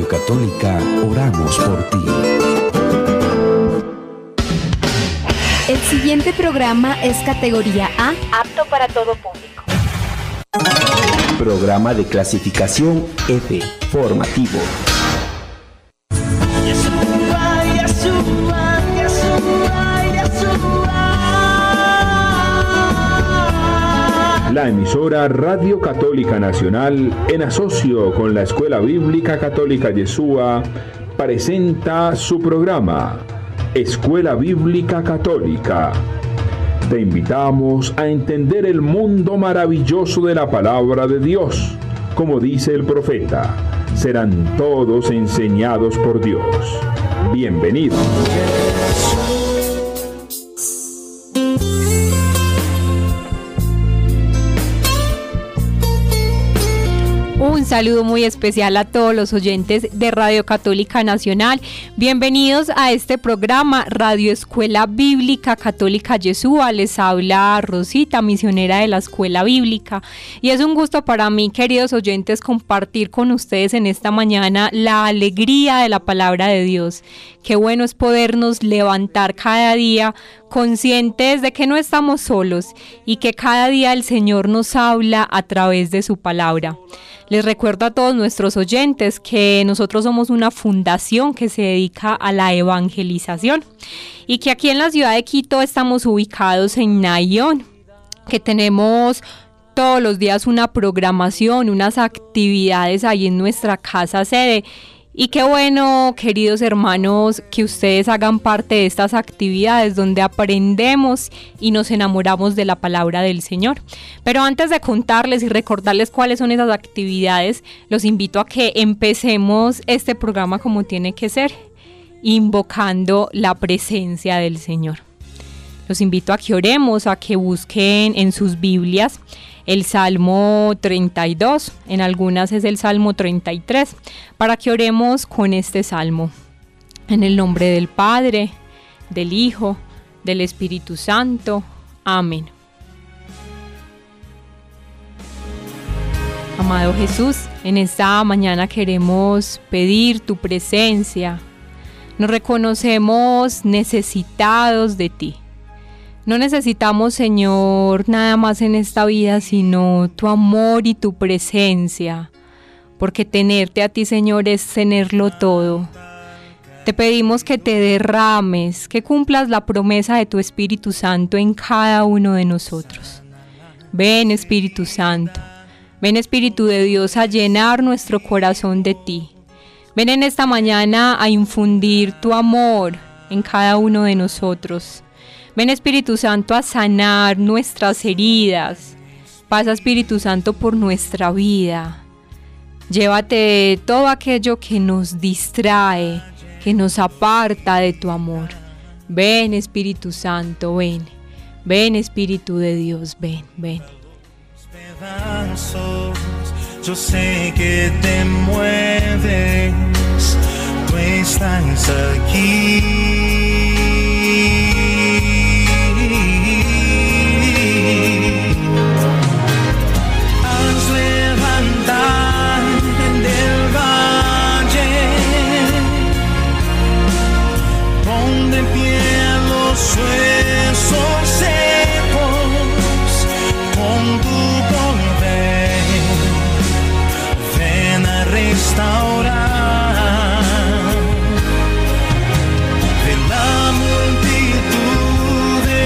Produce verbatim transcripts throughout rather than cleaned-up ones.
Radio Católica, oramos por ti. El siguiente programa es categoría A, apto para todo público. Programa de clasificación F, formativo. La emisora Radio Católica Nacional, en asocio con la Escuela Bíblica Católica Yeshua, presenta su programa Escuela Bíblica Católica. Te invitamos a entender el mundo maravilloso de la palabra de Dios. Como dice el profeta, serán todos enseñados por Dios. Bienvenidos. Un saludo muy especial a todos los oyentes de Radio Católica Nacional. Bienvenidos a este programa Radio Escuela Bíblica Católica Yeshua. Les habla Rosita, misionera de la Escuela Bíblica. Y es un gusto para mí, queridos oyentes, compartir con ustedes en esta mañana la alegría de la palabra de Dios. Qué bueno es podernos levantar cada día conscientes de que no estamos solos y que cada día el Señor nos habla a través de su palabra. Les recuerdo a todos nuestros oyentes que nosotros somos una fundación que se dedica a la evangelización y que aquí en la ciudad de Quito estamos ubicados en Nayón, que tenemos todos los días una programación, unas actividades ahí en nuestra casa sede. Y qué bueno, queridos hermanos, que ustedes hagan parte de estas actividades donde aprendemos y nos enamoramos de la palabra del Señor. Pero antes de contarles y recordarles cuáles son esas actividades, los invito a que empecemos este programa como tiene que ser, invocando la presencia del Señor. Los invito a que oremos, a que busquen en sus Biblias el Salmo treinta y dos, en algunas es el Salmo treinta y tres, para que oremos con este Salmo. En el nombre del Padre, del Hijo, del Espíritu Santo. Amén. Amado Jesús, en esta mañana queremos pedir tu presencia. Nos reconocemos necesitados de ti. No necesitamos, Señor, nada más en esta vida, sino tu amor y tu presencia, porque tenerte a ti, Señor, es tenerlo todo. Te pedimos que te derrames, que cumplas la promesa de tu Espíritu Santo en cada uno de nosotros. Ven, Espíritu Santo, ven, Espíritu de Dios, a llenar nuestro corazón de ti. Ven en esta mañana a infundir tu amor en cada uno de nosotros. Ven, Espíritu Santo, a sanar nuestras heridas. Pasa, Espíritu Santo, por nuestra vida. Llévate todo aquello que nos distrae, que nos aparta de tu amor. Ven, Espíritu Santo, ven. Ven, Espíritu de Dios, ven, ven. Yo sé que te mueves, tú estás aquí. Huesos secos con tu poder, ven a restaurar de la multitud de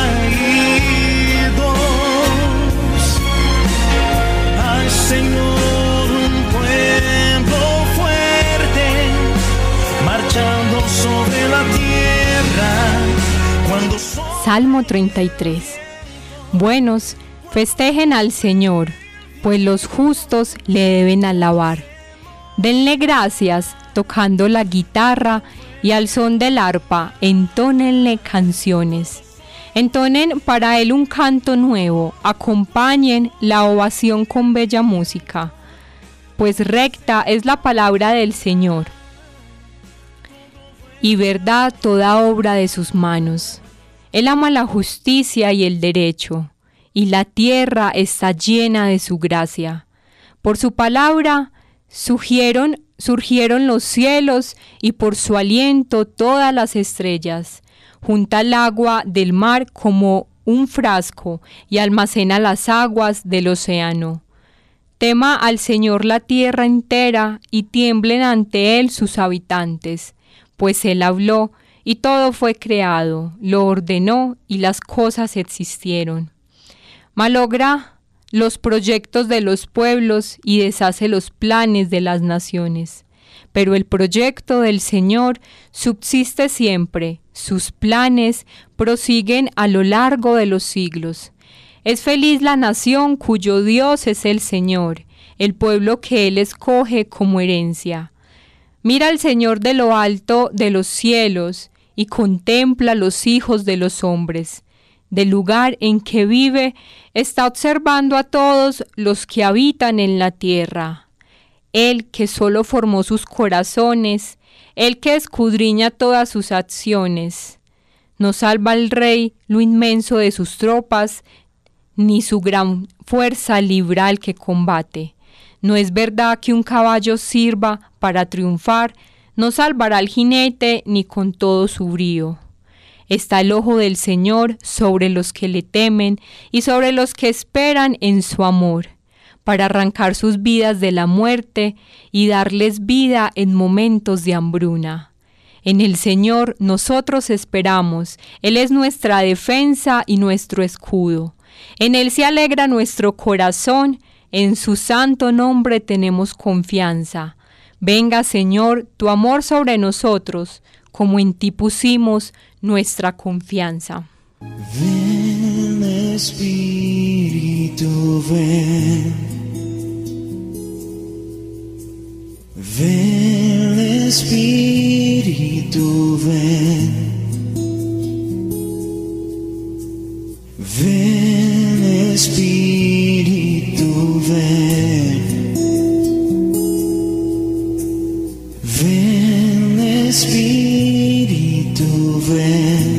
caídos. Ay, Señor, un pueblo fuerte marchando sobre la tierra. Salmo treinta y tres. Buenos, festejen al Señor, pues los justos le deben alabar. Denle gracias tocando la guitarra y al son del arpa entónenle canciones. Entonen para él un canto nuevo, acompañen la ovación con bella música, pues recta es la palabra del Señor y verdad toda obra de sus manos. Él ama la justicia y el derecho, y la tierra está llena de su gracia. Por su palabra surgieron, surgieron los cielos y por su aliento todas las estrellas. Junta el agua del mar como un frasco y almacena las aguas del océano. Tema al Señor la tierra entera y tiemblen ante Él sus habitantes, pues Él habló y todo fue creado, lo ordenó y las cosas existieron. Malogra los proyectos de los pueblos y deshace los planes de las naciones. Pero el proyecto del Señor subsiste siempre, sus planes prosiguen a lo largo de los siglos. Es feliz la nación cuyo Dios es el Señor, el pueblo que Él escoge como herencia. Mira al Señor de lo alto de los cielos y contempla los hijos de los hombres. Del lugar en que vive, está observando a todos los que habitan en la tierra. Él que solo formó sus corazones, Él que escudriña todas sus acciones. No salva al rey lo inmenso de sus tropas, ni su gran fuerza libra al que combate. No es verdad que un caballo sirva para triunfar, no salvará al jinete ni con todo su brío. Está el ojo del Señor sobre los que le temen y sobre los que esperan en su amor, para arrancar sus vidas de la muerte y darles vida en momentos de hambruna. En el Señor nosotros esperamos, Él es nuestra defensa y nuestro escudo. En Él se alegra nuestro corazón, en su santo nombre tenemos confianza. Venga, Señor, tu amor sobre nosotros, como en ti pusimos nuestra confianza. Ven, Espíritu, ven. Ven, Espíritu, ven. Ven, Espíritu, ven. Ven, Espíritu, ven.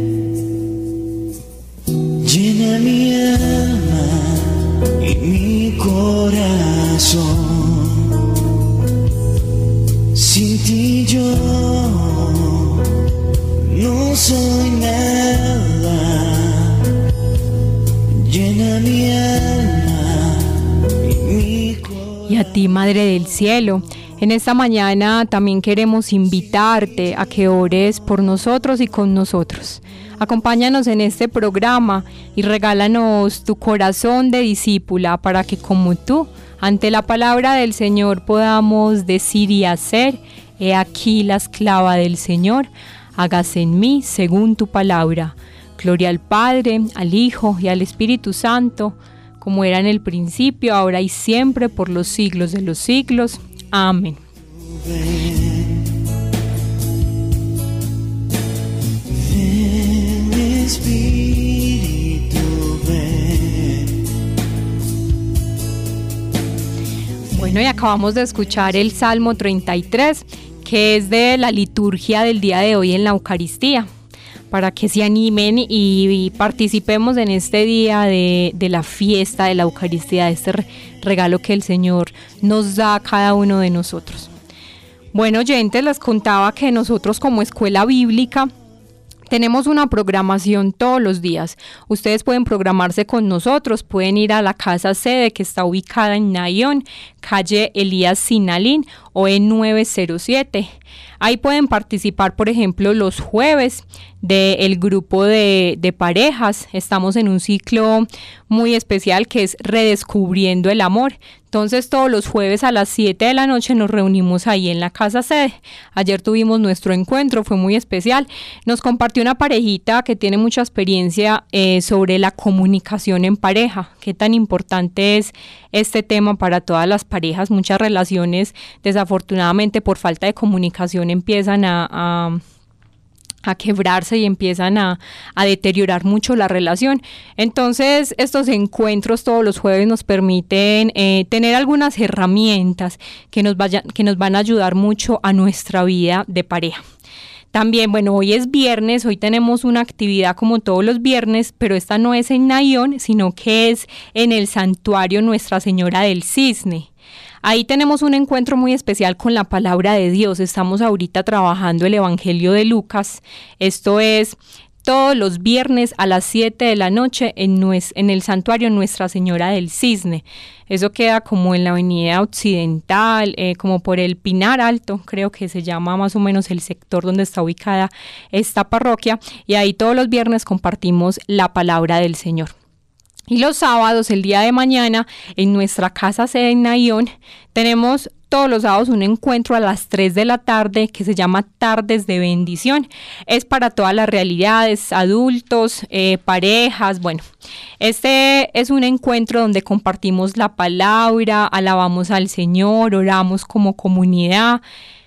Llena mi alma y mi corazón. Sin ti yo no soy nada. Llena mi alma y mi corazón. Y a ti, Madre del Cielo, en esta mañana también queremos invitarte a que ores por nosotros y con nosotros. Acompáñanos en este programa y regálanos tu corazón de discípula para que como tú, ante la palabra del Señor podamos decir y hacer: he aquí la esclava del Señor, hágase en mí según tu palabra. Gloria al Padre, al Hijo y al Espíritu Santo, como era en el principio, ahora y siempre, por los siglos de los siglos. Amén. Ven, ven, Espíritu, ven. Bueno, y acabamos de escuchar el Salmo treinta y tres, que es de la liturgia del día de hoy en la Eucaristía, para que se animen y, y participemos en este día de, de la fiesta de la Eucaristía, de este regalo que el Señor nos da a cada uno de nosotros. Bueno, oyentes, les contaba que nosotros como Escuela Bíblica tenemos una programación todos los días. Ustedes pueden programarse con nosotros, pueden ir a la casa sede que está ubicada en Nayón, calle Elías Sinalín o en nueve cero siete. Ahí pueden participar, por ejemplo, los jueves del grupo de, de parejas. Estamos en un ciclo muy especial que es Redescubriendo el Amor. Entonces todos los jueves a las siete de la noche nos reunimos ahí en la casa sede. Ayer tuvimos nuestro encuentro, fue muy especial. Nos compartió una parejita que tiene mucha experiencia eh, sobre la comunicación en pareja. Qué tan importante es este tema para todas las parejas. Muchas relaciones, desafortunadamente, por falta de comunicación empiezan a... a a quebrarse y empiezan a, a deteriorar mucho la relación. Entonces, estos encuentros todos los jueves nos permiten eh, tener algunas herramientas que nos, vayan, que nos van a ayudar mucho a nuestra vida de pareja. También, bueno, hoy es viernes, hoy tenemos una actividad como todos los viernes, pero esta no es en Nayón, sino que es en el santuario Nuestra Señora del Cisne. Ahí tenemos un encuentro muy especial con la palabra de Dios. Estamos ahorita trabajando el Evangelio de Lucas. Esto es todos los viernes a las siete de la noche en, nues- en el santuario Nuestra Señora del Cisne. Eso queda como en la avenida Occidental, eh, como por el Pinar Alto, creo que se llama más o menos el sector donde está ubicada esta parroquia. Y ahí todos los viernes compartimos la palabra del Señor. Y los sábados, el día de mañana, en nuestra casa sede en Nayón, tenemos todos los sábados un encuentro a las tres de la tarde que se llama Tardes de Bendición. Es para todas las realidades, adultos, eh, parejas, bueno. Este es un encuentro donde compartimos la palabra, alabamos al Señor, oramos como comunidad.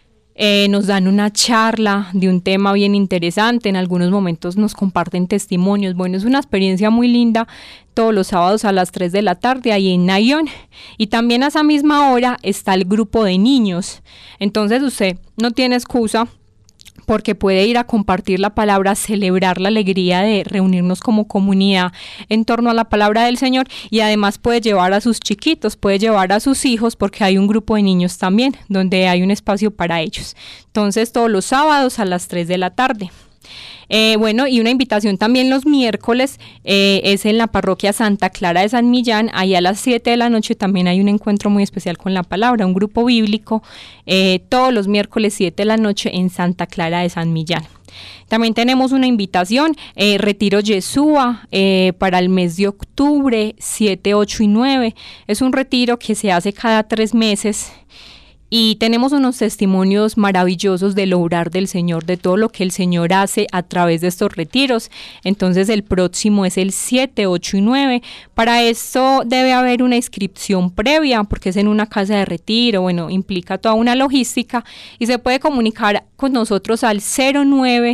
Eh, nos dan una charla de un tema bien interesante, en algunos momentos nos comparten testimonios. Bueno, es una experiencia muy linda todos los sábados a las tres de la tarde ahí en Nayón. Y también a esa misma hora está el grupo de niños. Entonces usted no tiene excusa porque puede ir a compartir la palabra, celebrar la alegría de reunirnos como comunidad en torno a la palabra del Señor, y además puede llevar a sus chiquitos, puede llevar a sus hijos, porque hay un grupo de niños también, donde hay un espacio para ellos. Entonces, todos los sábados a las tres de la tarde. Eh, bueno, y una invitación también los miércoles, eh, es en la parroquia Santa Clara de San Millán. Ahí a las siete de la noche también hay un encuentro muy especial con la palabra, un grupo bíblico, eh, todos los miércoles siete de la noche en Santa Clara de San Millán. También tenemos una invitación, eh, Retiro Yeshua, eh, para el mes de octubre, siete, ocho y nueve. Es un retiro que se hace cada tres meses. Y tenemos unos testimonios maravillosos del obrar del Señor, de todo lo que el Señor hace a través de estos retiros. Entonces el próximo es el siete, ocho y nueve. Para esto debe haber una inscripción previa, porque es en una casa de retiro, bueno, implica toda una logística, y se puede comunicar con nosotros al cero nueve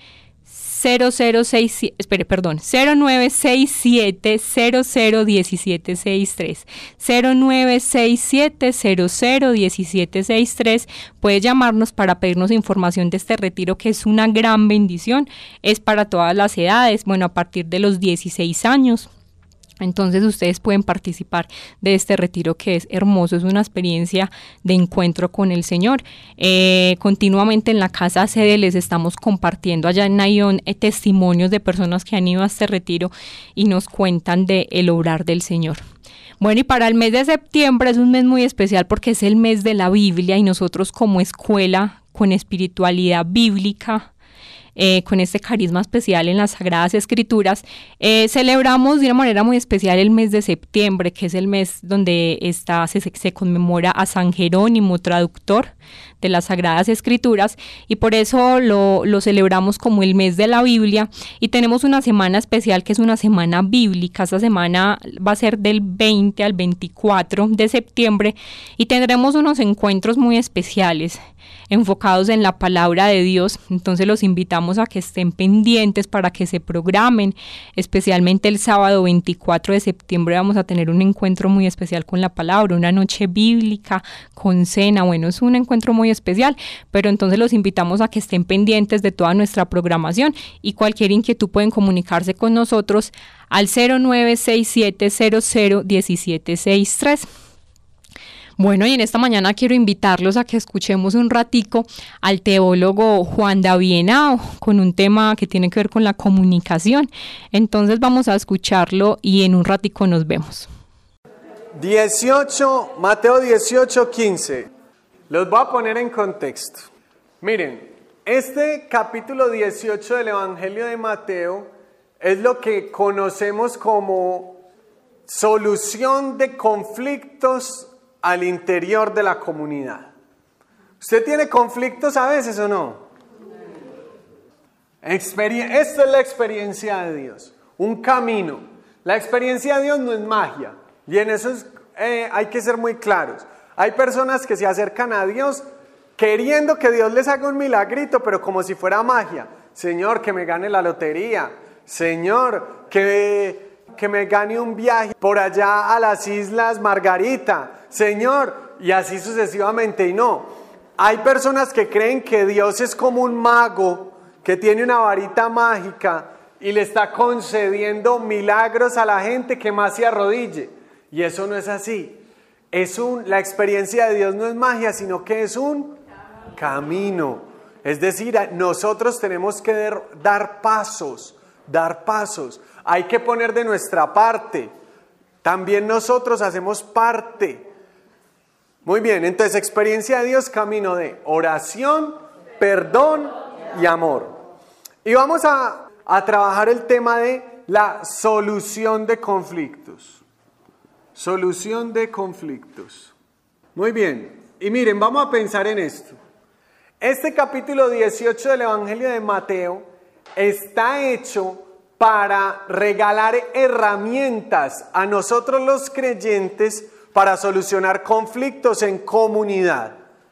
cero cero seis, espere, perdón, cero nueve seis siete cero cero uno siete seis tres, cero nueve seis siete cero cero uno siete seis tres. Puede llamarnos para pedirnos información de este retiro, que es una gran bendición, es para todas las edades, bueno, a partir de los dieciséis años. Entonces ustedes pueden participar de este retiro, que es hermoso, es una experiencia de encuentro con el Señor. Eh, continuamente en la casa sede les estamos compartiendo allá en Nayón eh, testimonios de personas que han ido a este retiro y nos cuentan de el obrar del Señor. Bueno, y para el mes de septiembre es un mes muy especial porque es el mes de la Biblia, y nosotros como escuela con espiritualidad bíblica, Eh, con este carisma especial en las Sagradas Escrituras, eh, celebramos de una manera muy especial el mes de septiembre, que es el mes donde está, se, se conmemora a San Jerónimo, traductor de las Sagradas Escrituras, y por eso lo, lo celebramos como el mes de la Biblia. Y tenemos una semana especial que es una semana bíblica. Esta semana va a ser del veinte al veinticuatro de septiembre, y tendremos unos encuentros muy especiales enfocados en la palabra de Dios. Entonces los invitamos a que estén pendientes para que se programen. Especialmente el sábado veinticuatro de septiembre vamos a tener un encuentro muy especial con la palabra, una noche bíblica con cena. Bueno, es un encuentro muy especial, pero entonces los invitamos a que estén pendientes de toda nuestra programación, y cualquier inquietud pueden comunicarse con nosotros al cero nueve seis siete cero cero uno siete seis tres. Bueno, y en esta mañana quiero invitarlos a que escuchemos un ratico al teólogo Juan David Henao con un tema que tiene que ver con la comunicación. Entonces vamos a escucharlo y en un ratico nos vemos. dieciocho, Mateo dieciocho, quince. Los voy a poner en contexto. Miren, este capítulo dieciocho del Evangelio de Mateo es lo que conocemos como solución de conflictos al interior de la comunidad. ¿Usted tiene conflictos a veces o no? Experien- Esta es la experiencia de Dios, un camino. La experiencia de Dios no es magia, y en eso es, eh, hay que ser muy claros. Hay personas que se acercan a Dios queriendo que Dios les haga un milagrito, pero como si fuera magia. Señor, que me gane la lotería. Señor, que, que me gane un viaje por allá a las Islas Margarita. Señor, y así sucesivamente. Y no, hay personas que creen que Dios es como un mago que tiene una varita mágica y le está concediendo milagros a la gente que más se arrodille. Y eso no es así. Es un, la experiencia de Dios no es magia, sino que es un camino. Es decir, nosotros tenemos que dar pasos, dar pasos. Hay que poner de nuestra parte. También nosotros hacemos parte. Muy bien, entonces experiencia de Dios, camino de oración, perdón y amor. Y vamos a, a trabajar el tema de la solución de conflictos. Solución de conflictos. Muy bien, y miren, vamos a pensar en esto. Este capítulo dieciocho del Evangelio de Mateo está hecho para regalar herramientas a nosotros los creyentes para solucionar conflictos en comunidad.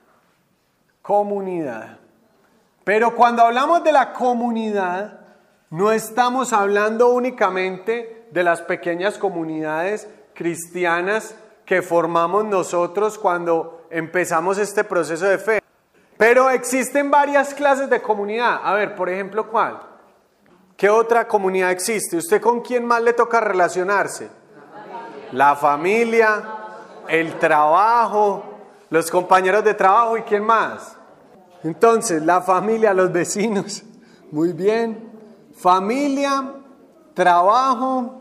Comunidad. Pero cuando hablamos de la comunidad, no estamos hablando únicamente de las pequeñas comunidades cristianas que formamos nosotros cuando empezamos este proceso de fe. Pero existen varias clases de comunidad. A ver, por ejemplo, ¿cuál? ¿Qué otra comunidad existe? ¿Usted con quién más le toca relacionarse? La familia, el trabajo, los compañeros de trabajo, ¿y quién más? Entonces, la familia, los vecinos. Muy bien. Familia, trabajo,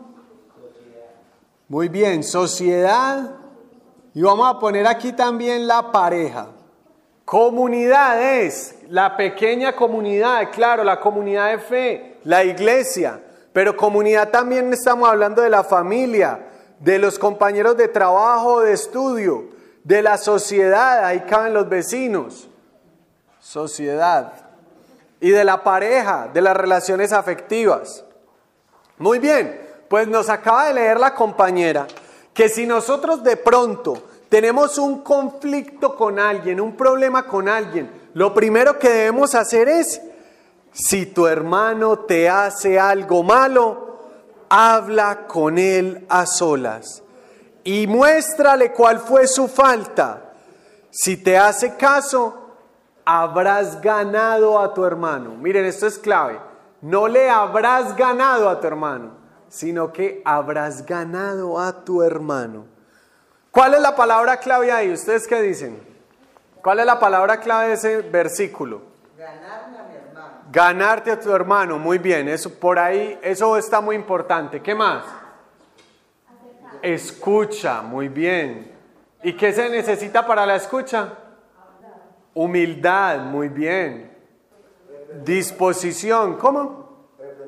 muy bien, sociedad. Y vamos a poner aquí también la pareja. Comunidad es la pequeña comunidad, claro, la comunidad de fe, la iglesia. Pero comunidad también estamos hablando de la familia, de los compañeros de trabajo, de estudio, de la sociedad, ahí caben los vecinos. Sociedad. Y de la pareja, de las relaciones afectivas. Muy bien, pues nos acaba de leer la compañera que si nosotros de pronto tenemos un conflicto con alguien, un problema con alguien, lo primero que debemos hacer es, si tu hermano te hace algo malo, habla con él a solas y muéstrale cuál fue su falta. Si te hace caso, habrás ganado a tu hermano. Miren, esto es clave. No le habrás ganado a tu hermano, sino que habrás ganado a tu hermano. ¿Cuál es la palabra clave ahí? ¿Ustedes qué dicen? ¿Cuál es la palabra clave de ese versículo? Ganarme a mi hermano. Ganarte a tu hermano, muy bien. Eso por ahí, eso está muy importante. ¿Qué más? Escucha, muy bien. ¿Y qué se necesita para la escucha? Humildad, muy bien. Disposición, ¿cómo?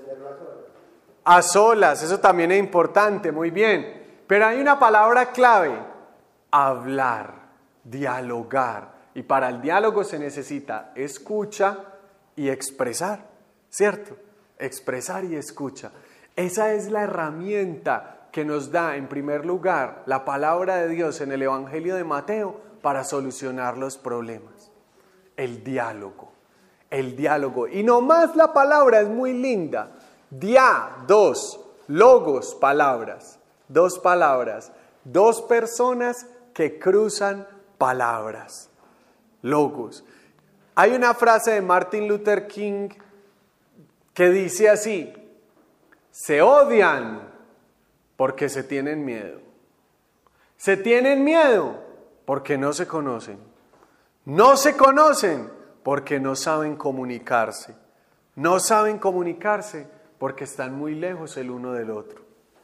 A solas, eso también es importante, muy bien. Pero hay una palabra clave, hablar, dialogar. Y para el diálogo se necesita escucha y expresar, ¿cierto? Expresar y escucha. Esa es la herramienta que nos da, en primer lugar, la palabra de Dios en el Evangelio de Mateo para solucionar los problemas. El diálogo, el diálogo. Y nomás la palabra es muy linda. Dia, dos, logos, palabras. Dos palabras. Dos personas que cruzan palabras. Logos. Hay una frase de Martin Luther King que dice así: se odian porque se tienen miedo. Se tienen miedo porque no se conocen. No se conocen porque no saben comunicarse. No saben comunicarse porque están muy lejos el uno del otro.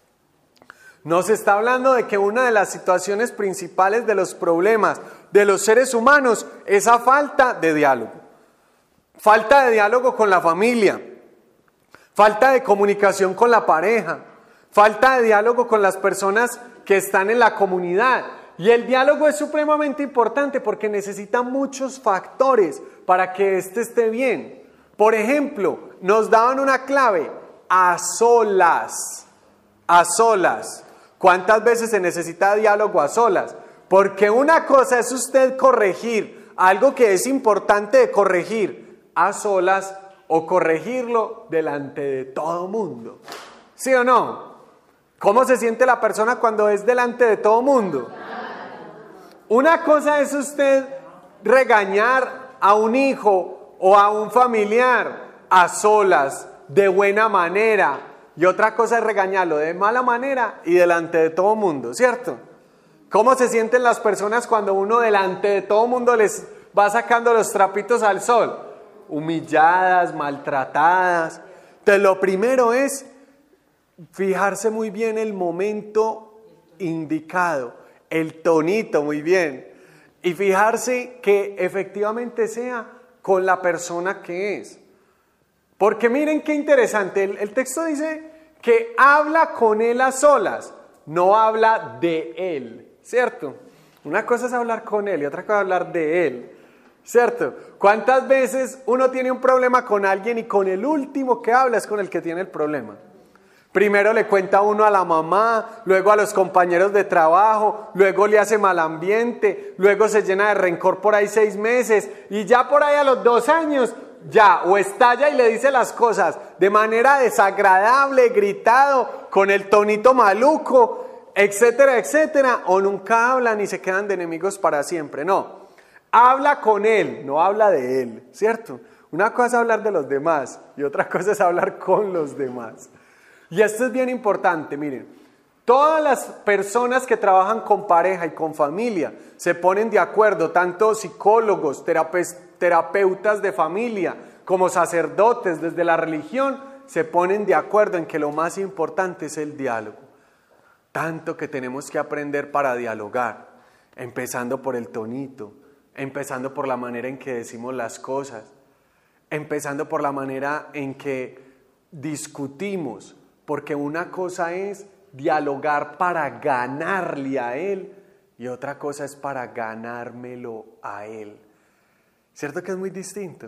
Nos está hablando de que una de las situaciones principales de los problemas de los seres humanos es la falta de diálogo. Falta de diálogo con la familia. Falta de comunicación con la pareja. Falta de diálogo con las personas que están en la comunidad. Y el diálogo es supremamente importante porque necesita muchos factores para que éste esté bien. Por ejemplo, nos daban una clave: a solas. A solas. ¿Cuántas veces se necesita diálogo a solas? Porque una cosa es usted corregir algo que es importante de corregir a solas o corregirlo delante de todo mundo. ¿Sí o no? ¿Cómo se siente la persona cuando es delante de todo mundo? Una cosa es usted regañar a un hijo o a un familiar a solas, de buena manera, y otra cosa es regañarlo de mala manera y delante de todo mundo, ¿cierto? ¿Cómo se sienten las personas cuando uno delante de todo mundo les va sacando los trapitos al sol? Humilladas, maltratadas. Entonces lo primero es fijarse muy bien el momento indicado, el tonito, muy bien. Y fijarse que efectivamente sea con la persona que es. Porque miren qué interesante, el, el texto dice que habla con él a solas, no habla de él, ¿cierto? Una cosa es hablar con él y otra cosa es hablar de él, ¿cierto? ¿Cuántas veces uno tiene un problema con alguien y con el último que habla es con el que tiene el problema? Primero le cuenta uno a la mamá, luego a los compañeros de trabajo, luego le hace mal ambiente, luego se llena de rencor por ahí seis meses y ya por ahí a los dos años ya o estalla y le dice las cosas de manera desagradable, gritado, con el tonito maluco, etcétera, etcétera, o nunca hablan y se quedan de enemigos para siempre. No, habla con él, no habla de él, ¿cierto? Una cosa es hablar de los demás y otra cosa es hablar con los demás. Y esto es bien importante, miren, todas las personas que trabajan con pareja y con familia se ponen de acuerdo, tanto psicólogos, terapeutas de familia, como sacerdotes desde la religión, se ponen de acuerdo en que lo más importante es el diálogo. Tanto que tenemos que aprender para dialogar, empezando por el tonito, empezando por la manera en que decimos las cosas, empezando por la manera en que discutimos, porque una cosa es dialogar para ganarle a él y otra cosa es para ganármelo a él. ¿Cierto que es muy distinto?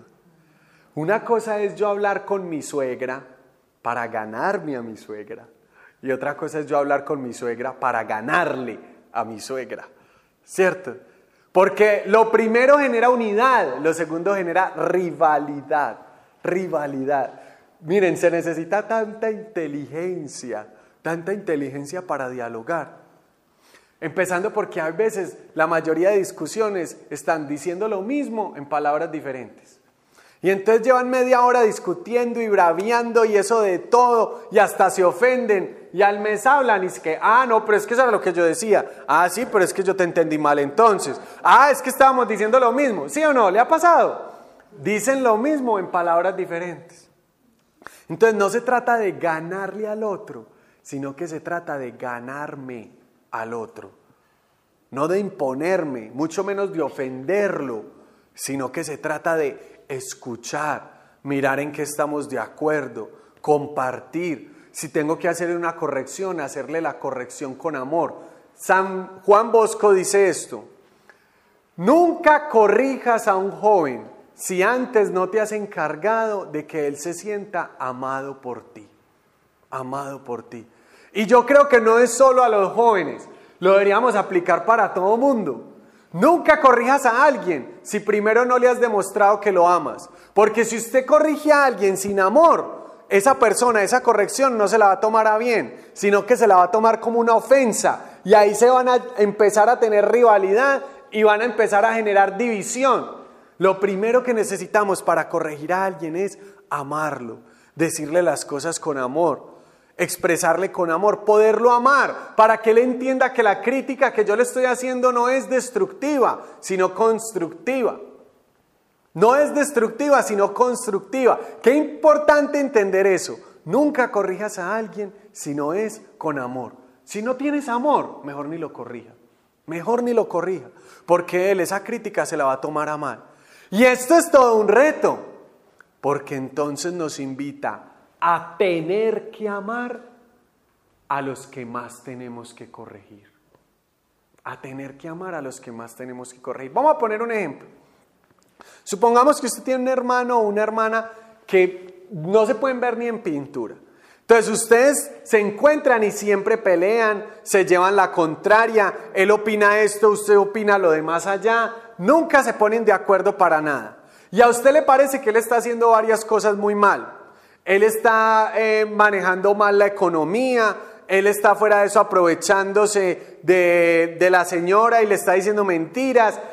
Una cosa es yo hablar con mi suegra para ganarme a mi suegra y otra cosa es yo hablar con mi suegra para ganarle a mi suegra, ¿cierto? Porque lo primero genera unidad, lo segundo genera rivalidad, rivalidad. Miren, se necesita tanta inteligencia, tanta inteligencia para dialogar. Empezando porque a veces la mayoría de discusiones están diciendo lo mismo en palabras diferentes. Y entonces llevan media hora discutiendo y braviando y eso de todo y hasta se ofenden y al mes hablan y es que, ah, no, pero es que eso era lo que yo decía. Ah, sí, pero es que yo te entendí mal entonces. Ah, es que estábamos diciendo lo mismo. ¿Sí o no? ¿Le ha pasado? Dicen lo mismo en palabras diferentes. Entonces no se trata de ganarle al otro, sino que se trata de ganarme al otro. No de imponerme, mucho menos de ofenderlo, sino que se trata de escuchar, mirar en qué estamos de acuerdo, compartir. Si tengo que hacer una corrección, hacerle la corrección con amor. San Juan Bosco dice esto: nunca corrijas a un joven si antes no te has encargado de que él se sienta amado por ti, amado por ti. Y yo creo que no es solo a los jóvenes, lo deberíamos aplicar para todo mundo. Nunca corrijas a alguien si primero no le has demostrado que lo amas, porque si usted corrige a alguien sin amor, esa persona, esa corrección no se la va a tomar a bien, sino que se la va a tomar como una ofensa, y ahí se van a empezar a tener rivalidad y van a empezar a generar división. Lo primero que necesitamos para corregir a alguien es amarlo, decirle las cosas con amor, expresarle con amor, poderlo amar, para que él entienda que la crítica que yo le estoy haciendo no es destructiva, sino constructiva. No es destructiva, sino constructiva. Qué importante entender eso. Nunca corrijas a alguien si no es con amor. Si no tienes amor, mejor ni lo corrija. Mejor ni lo corrija, porque él esa crítica se la va a tomar a mal. Y esto es todo un reto, porque entonces nos invita a tener que amar a los que más tenemos que corregir. A tener que amar a los que más tenemos que corregir. Vamos a poner un ejemplo. Supongamos que usted tiene un hermano o una hermana que no se pueden ver ni en pintura. Entonces ustedes se encuentran y siempre pelean, se llevan la contraria, él opina esto, usted opina lo de más allá, nunca se ponen de acuerdo para nada. Y a usted le parece que él está haciendo varias cosas muy mal. Él está eh, manejando mal la economía, él está fuera de eso aprovechándose de, de la señora y le está diciendo mentiras,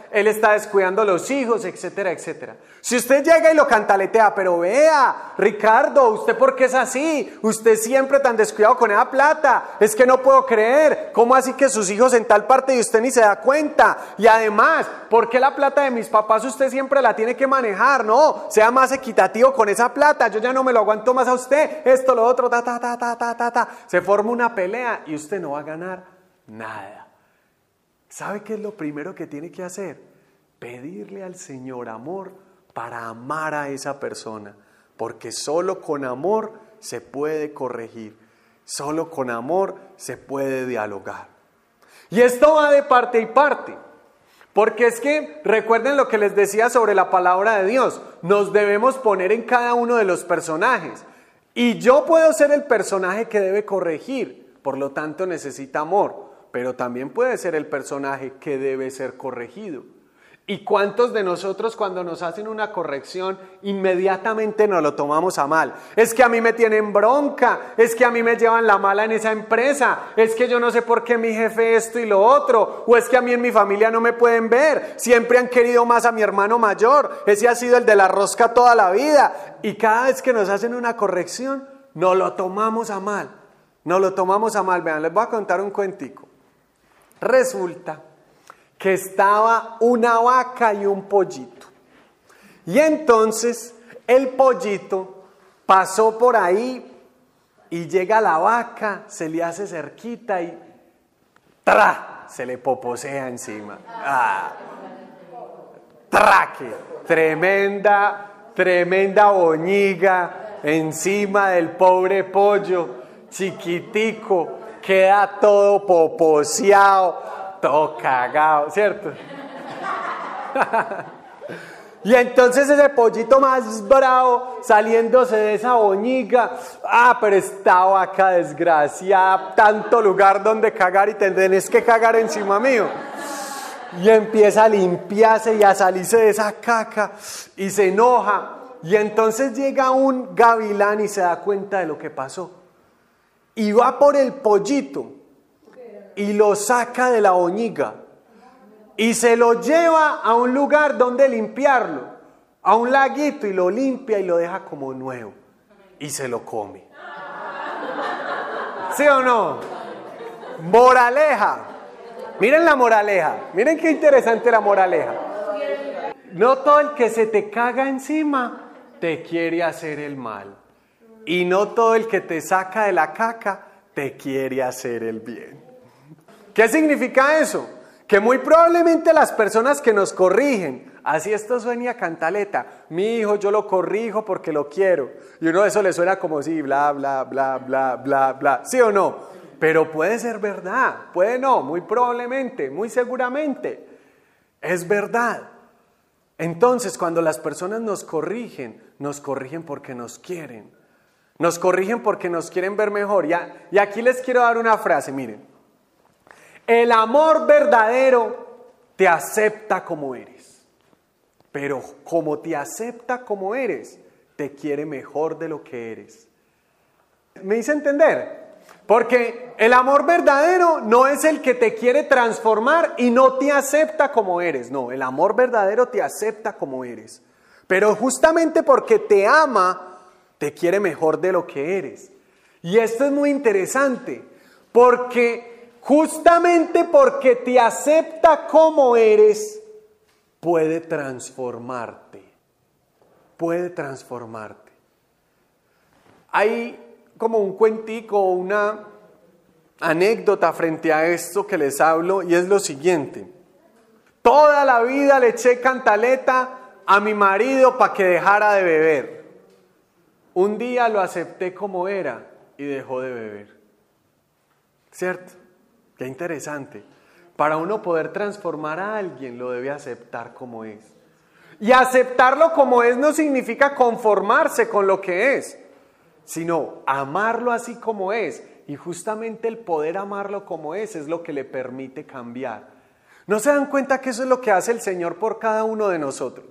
él está descuidando a los hijos, etcétera, etcétera. Si usted llega y lo cantaletea, pero vea, Ricardo, ¿usted por qué es así? Usted siempre tan descuidado con esa plata, es que no puedo creer, ¿cómo así que sus hijos en tal parte y usted ni se da cuenta? Y además, ¿por qué la plata de mis papás usted siempre la tiene que manejar? No, sea más equitativo con esa plata, yo ya no me lo aguanto más a usted, esto, lo otro, ta, ta, ta, ta, ta, ta, ta. Se forma una pelea y usted no va a ganar nada. ¿Sabe qué es lo primero que tiene que hacer? Pedirle al Señor amor para amar a esa persona, porque solo con amor se puede corregir, solo con amor se puede dialogar. Y esto va de parte y parte, porque es que recuerden lo que les decía sobre la palabra de Dios, nos debemos poner en cada uno de los personajes, y yo puedo ser el personaje que debe corregir, por lo tanto necesita amor, pero también puede ser el personaje que debe ser corregido. ¿Y cuántos de nosotros cuando nos hacen una corrección inmediatamente nos lo tomamos a mal? Es que a mí me tienen bronca, es que a mí me llevan la mala en esa empresa, es que yo no sé por qué mi jefe esto y lo otro, o es que a mí en mi familia no me pueden ver, siempre han querido más a mi hermano mayor, ese ha sido el de la rosca toda la vida. Y cada vez que nos hacen una corrección, nos lo tomamos a mal, nos lo tomamos a mal. Vean, les voy a contar un cuentico. Resulta que estaba una vaca y un pollito. Y entonces el pollito pasó por ahí y llega la vaca, se le hace cerquita y ¡tra! Se le poposea encima. ¡Ah! ¡Traque! Tremenda, tremenda boñiga encima del pobre pollo, chiquitico, queda todo poposeado, todo cagado, ¿cierto? Y entonces ese pollito más bravo, saliéndose de esa boñiga, ah, pero esta vaca desgraciada, tanto lugar donde cagar y tenés que cagar encima mío. Y empieza a limpiarse y a salirse de esa caca y se enoja. Y entonces llega un gavilán y se da cuenta de lo que pasó. Y va por el pollito y lo saca de la boñiga y se lo lleva a un lugar donde limpiarlo, a un laguito, y lo limpia y lo deja como nuevo y se lo come. ¿Sí o no? Moraleja. Miren la moraleja. Miren qué interesante la moraleja. No todo el que se te caga encima te quiere hacer el mal. Y no todo el que te saca de la caca te quiere hacer el bien. ¿Qué significa eso? Que muy probablemente las personas que nos corrigen, así esto suena a cantaleta, mi hijo yo lo corrijo porque lo quiero, y uno de eso le suena como si bla bla bla bla bla bla, ¿sí o no? Pero puede ser verdad, puede no, muy probablemente, muy seguramente, es verdad. Entonces cuando las personas nos corrigen, nos corrigen porque nos quieren, nos corrigen porque nos quieren ver mejor. Y, a, y aquí les quiero dar una frase, miren. El amor verdadero te acepta como eres, pero como te acepta como eres, te quiere mejor de lo que eres. ¿Me hice entender? Porque el amor verdadero no es el que te quiere transformar y no te acepta como eres. No, el amor verdadero te acepta como eres, pero justamente porque te ama, te quiere mejor de lo que eres. Y esto es muy interesante, porque justamente porque te acepta como eres, puede transformarte, puede transformarte. Hay como un cuentico, una anécdota frente a esto que les hablo, y es lo siguiente. Toda la vida le eché cantaleta a mi marido para que dejara de beber. Un día lo acepté como era y dejó de beber. ¿Cierto? Qué interesante. Para uno poder transformar a alguien, lo debe aceptar como es. Y aceptarlo como es no significa conformarse con lo que es, sino amarlo así como es. Y justamente el poder amarlo como es es lo que le permite cambiar. ¿No se dan cuenta que eso es lo que hace el Señor por cada uno de nosotros?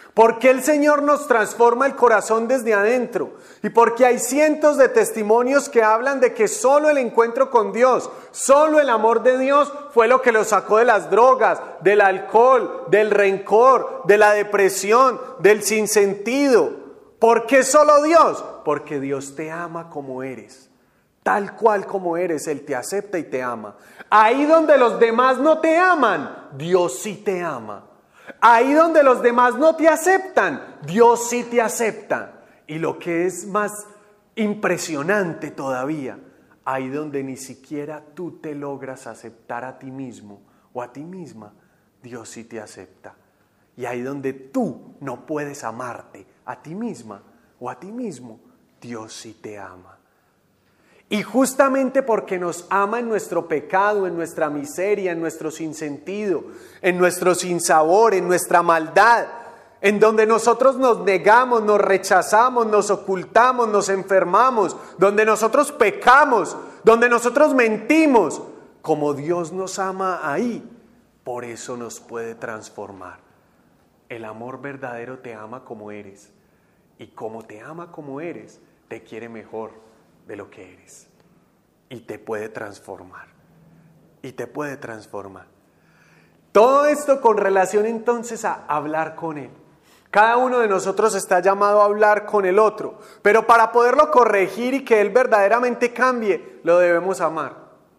Porque el Señor nos transforma el corazón desde adentro. Y porque hay cientos de testimonios que hablan de que solo el encuentro con Dios, solo el amor de Dios fue lo que los sacó de las drogas, del alcohol, del rencor, de la depresión, del sinsentido. ¿Por qué solo Dios? Porque Dios te ama como eres. Tal cual como eres, Él te acepta y te ama. Ahí donde los demás no te aman, Dios sí te ama. Ahí donde los demás no te aceptan, Dios sí te acepta. Y lo que es más impresionante todavía, ahí donde ni siquiera tú te logras aceptar a ti mismo o a ti misma, Dios sí te acepta. Y ahí donde tú no puedes amarte a ti misma o a ti mismo, Dios sí te ama. Y justamente porque nos ama en nuestro pecado, en nuestra miseria, en nuestro sinsentido, en nuestro sinsabor, en nuestra maldad, en donde nosotros nos negamos, nos rechazamos, nos ocultamos, nos enfermamos, donde nosotros pecamos, donde nosotros mentimos, como Dios nos ama ahí, por eso nos puede transformar. El amor verdadero te ama como eres, y como te ama como eres, te quiere mejor de lo que eres, y te puede transformar, y te puede transformar. Todo esto con relación entonces a hablar con Él. Cada uno de nosotros está llamado a hablar con el otro, pero para poderlo corregir y que Él verdaderamente cambie, lo debemos amar.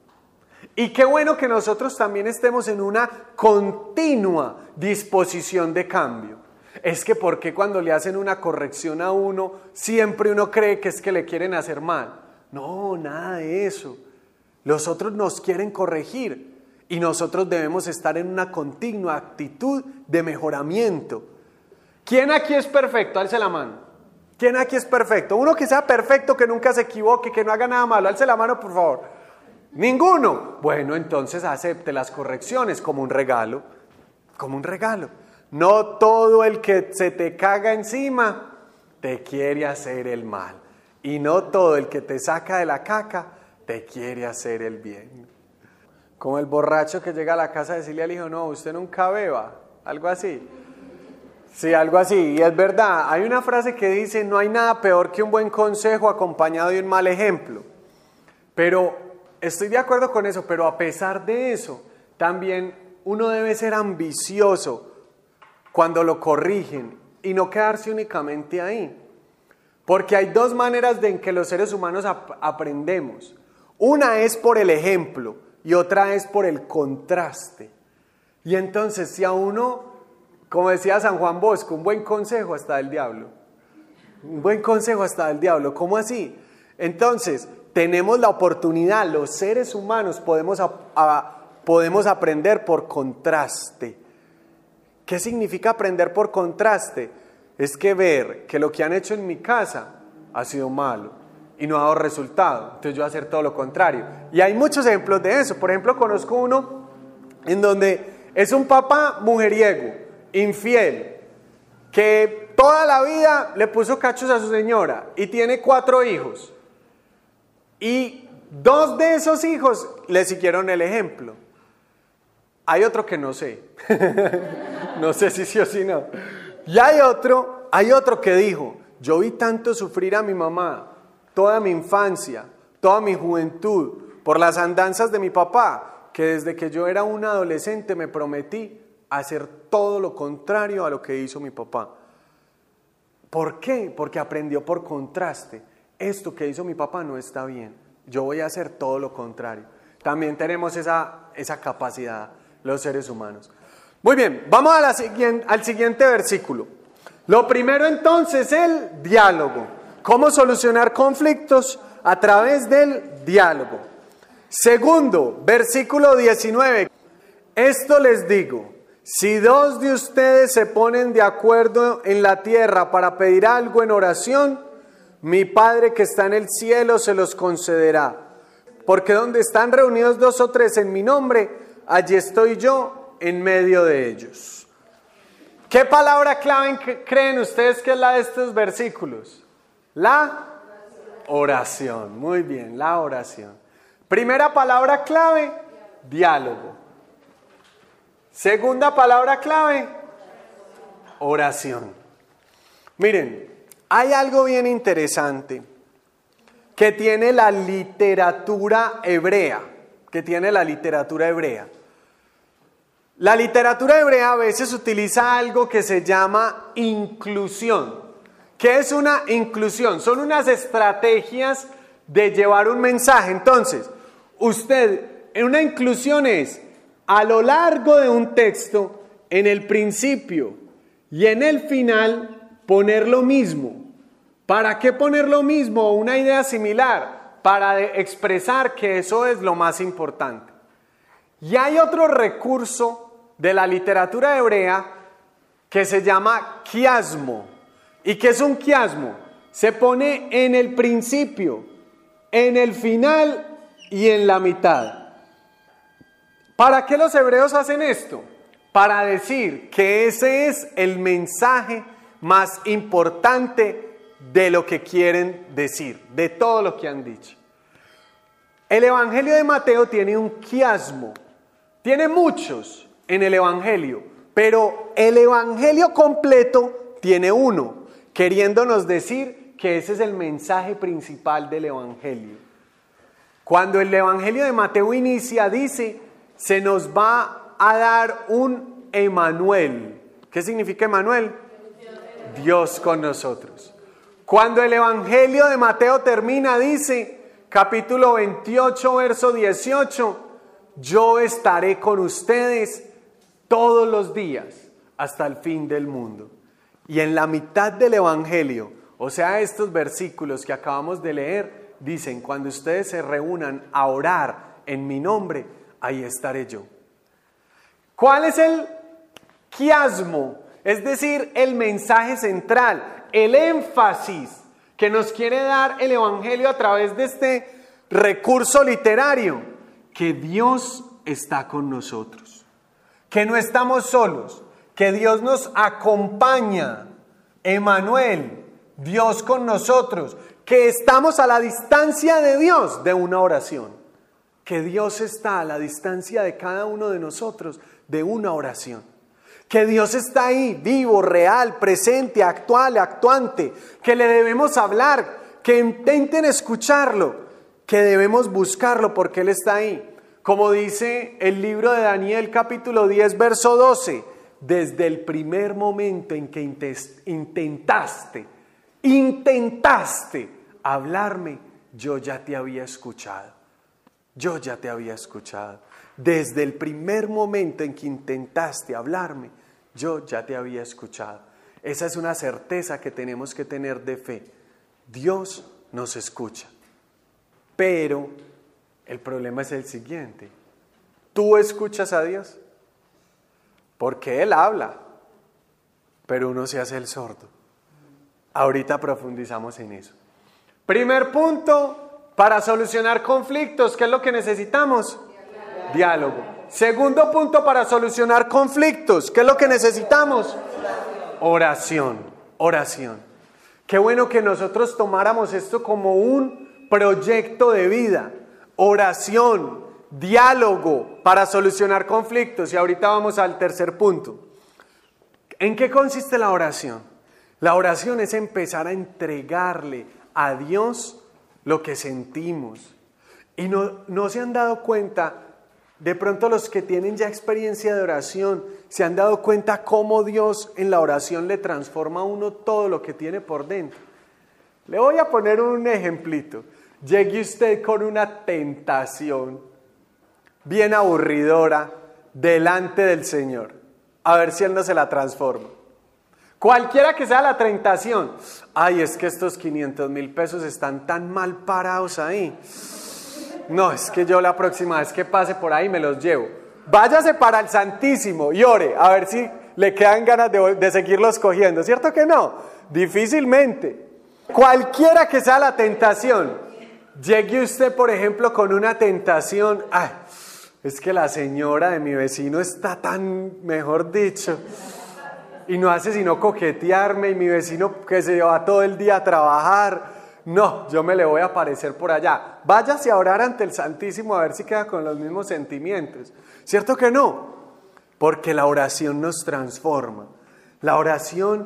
Y qué bueno que nosotros también estemos en una continua disposición de cambio. Es que ¿por qué cuando le hacen una corrección a uno, siempre uno cree que es que le quieren hacer mal? No, nada de eso. Los otros nos quieren corregir y nosotros debemos estar en una continua actitud de mejoramiento. ¿Quién aquí es perfecto? Alce la mano. ¿Quién aquí es perfecto? Uno que sea perfecto, que nunca se equivoque, que no haga nada malo. Alce la mano, por favor. ¿Ninguno? Bueno, entonces acepte las correcciones como un regalo. Como un regalo. No todo el que se te caga encima te quiere hacer el mal. Y no todo el que te saca de la caca te quiere hacer el bien. Como el borracho que llega a la casa a decirle al hijo, no, usted nunca beba. Algo así. Sí, algo así. Y es verdad, hay una frase que dice, no hay nada peor que un buen consejo acompañado de un mal ejemplo. Pero estoy de acuerdo con eso, pero a pesar de eso, también uno debe ser ambicioso cuando lo corrigen y no quedarse únicamente ahí. Porque hay dos maneras de en que los seres humanos ap- aprendemos. Una es por el ejemplo y otra es por el contraste. Y entonces si a uno, como decía San Juan Bosco, un buen consejo hasta del diablo. Un buen consejo hasta del diablo. ¿Cómo así? Entonces tenemos la oportunidad, los seres humanos podemos, a, a, podemos aprender por contraste. ¿Qué significa aprender por contraste? Es que ver que lo que han hecho en mi casa ha sido malo y no ha dado resultado. Entonces yo voy a hacer todo lo contrario. Y hay muchos ejemplos de eso. Por ejemplo, conozco uno en donde es un papá mujeriego, infiel, que toda la vida le puso cachos a su señora y tiene cuatro hijos. Y dos de esos hijos le siguieron el ejemplo. Hay otro que no sé. No sé si sí o si no. Y hay otro, hay otro que dijo, yo vi tanto sufrir a mi mamá, toda mi infancia, toda mi juventud, por las andanzas de mi papá, que desde que yo era un adolescente me prometí hacer todo lo contrario a lo que hizo mi papá. ¿Por qué? Porque aprendió por contraste. Esto que hizo mi papá no está bien. Yo voy a hacer todo lo contrario. También tenemos esa, esa capacidad los seres humanos. Muy bien, vamos a la siguiente, al siguiente versículo. Lo primero entonces, el diálogo. ¿Cómo solucionar conflictos? A través del diálogo. Segundo, versículo diecinueve. Esto les digo, si dos de ustedes se ponen de acuerdo en la tierra para pedir algo en oración, mi Padre que está en el cielo se los concederá. Porque donde están reunidos dos o tres en mi nombre, allí estoy yo en medio de ellos. ¿Qué palabra clave creen ustedes que es la de estos versículos? La oración. Muy bien, la oración. Primera palabra clave, diálogo. Segunda palabra clave, oración. Miren, hay algo bien interesante que tiene la literatura hebrea, que tiene la literatura hebrea. La literatura hebrea a veces utiliza algo que se llama inclusión. ¿Qué es una inclusión? Son unas estrategias de llevar un mensaje. Entonces, usted, en una inclusión es, a lo largo de un texto, en el principio y en el final, poner lo mismo. ¿Para qué poner lo mismo? Una idea similar, para expresar que eso es lo más importante. Y hay otro recurso de la literatura hebrea que se llama quiasmo. ¿Y qué es un quiasmo? Se pone en el principio, en el final y en la mitad. ¿Para qué los hebreos hacen esto? Para decir que ese es el mensaje más importante de lo que quieren decir, de todo lo que han dicho. El Evangelio de Mateo tiene un quiasmo, tiene muchos en el Evangelio, pero el Evangelio completo tiene uno, queriéndonos decir que ese es el mensaje principal del Evangelio. Cuando el Evangelio de Mateo inicia, dice, se nos va a dar un Emanuel. ¿Qué significa Emanuel? Dios con nosotros. Cuando el Evangelio de Mateo termina, dice, capítulo veintiocho, verso dieciocho, yo estaré con ustedes todos los días hasta el fin del mundo. Y en la mitad del Evangelio, o sea, estos versículos que acabamos de leer, dicen, cuando ustedes se reúnan a orar en mi nombre, ahí estaré yo. ¿Cuál es el quiasmo? Es decir, el mensaje central, el énfasis que nos quiere dar el Evangelio a través de este recurso literario, que Dios está con nosotros, que no estamos solos, que Dios nos acompaña, Emanuel, Dios con nosotros, que estamos a la distancia de Dios de una oración, que Dios está a la distancia de cada uno de nosotros de una oración. Que Dios está ahí, vivo, real, presente, actual, actuante, que le debemos hablar, que intenten escucharlo, que debemos buscarlo porque Él está ahí. Como dice el libro de Daniel capítulo diez, verso doce, desde el primer momento en que intentaste, intentaste hablarme, yo ya te había escuchado, yo ya te había escuchado. Desde el primer momento en que intentaste hablarme, yo ya te había escuchado. Esa es una certeza que tenemos que tener de fe. Dios nos escucha. Pero el problema es el siguiente. ¿Tú escuchas a Dios? Porque Él habla, pero uno se hace el sordo. Ahorita profundizamos en eso. Primer punto, para solucionar conflictos, ¿qué es lo que necesitamos? Diálogo. Segundo punto para solucionar conflictos, ¿qué es lo que necesitamos? Oración, oración. Qué bueno que nosotros tomáramos esto como un proyecto de vida. Oración, diálogo para solucionar conflictos. Y ahorita vamos al tercer punto. ¿En qué consiste la oración? La oración es empezar a entregarle a Dios lo que sentimos. Y no, no se han dado cuenta. De pronto los que tienen ya experiencia de oración se han dado cuenta cómo Dios en la oración le transforma a uno todo lo que tiene por dentro. Le voy a poner un ejemplito. Llegue usted con una tentación bien aburridora delante del Señor. A ver si Él no se la transforma. Cualquiera que sea la tentación. Ay, es que estos quinientos mil pesos están tan mal parados ahí. No, es que yo la próxima vez que pase por ahí me los llevo. Váyase para el Santísimo y ore, a ver si le quedan ganas de, de seguirlos cogiendo. ¿Cierto que no? Difícilmente. Cualquiera que sea la tentación, llegue usted, por ejemplo, con una tentación. Ay, es que la señora de mi vecino está tan, mejor dicho, y no hace sino coquetearme, y mi vecino que se va todo el día a trabajar. No, yo me le voy a aparecer por allá. Váyase a orar ante el Santísimo a ver si queda con los mismos sentimientos. ¿Cierto que no? Porque la oración nos transforma. La oración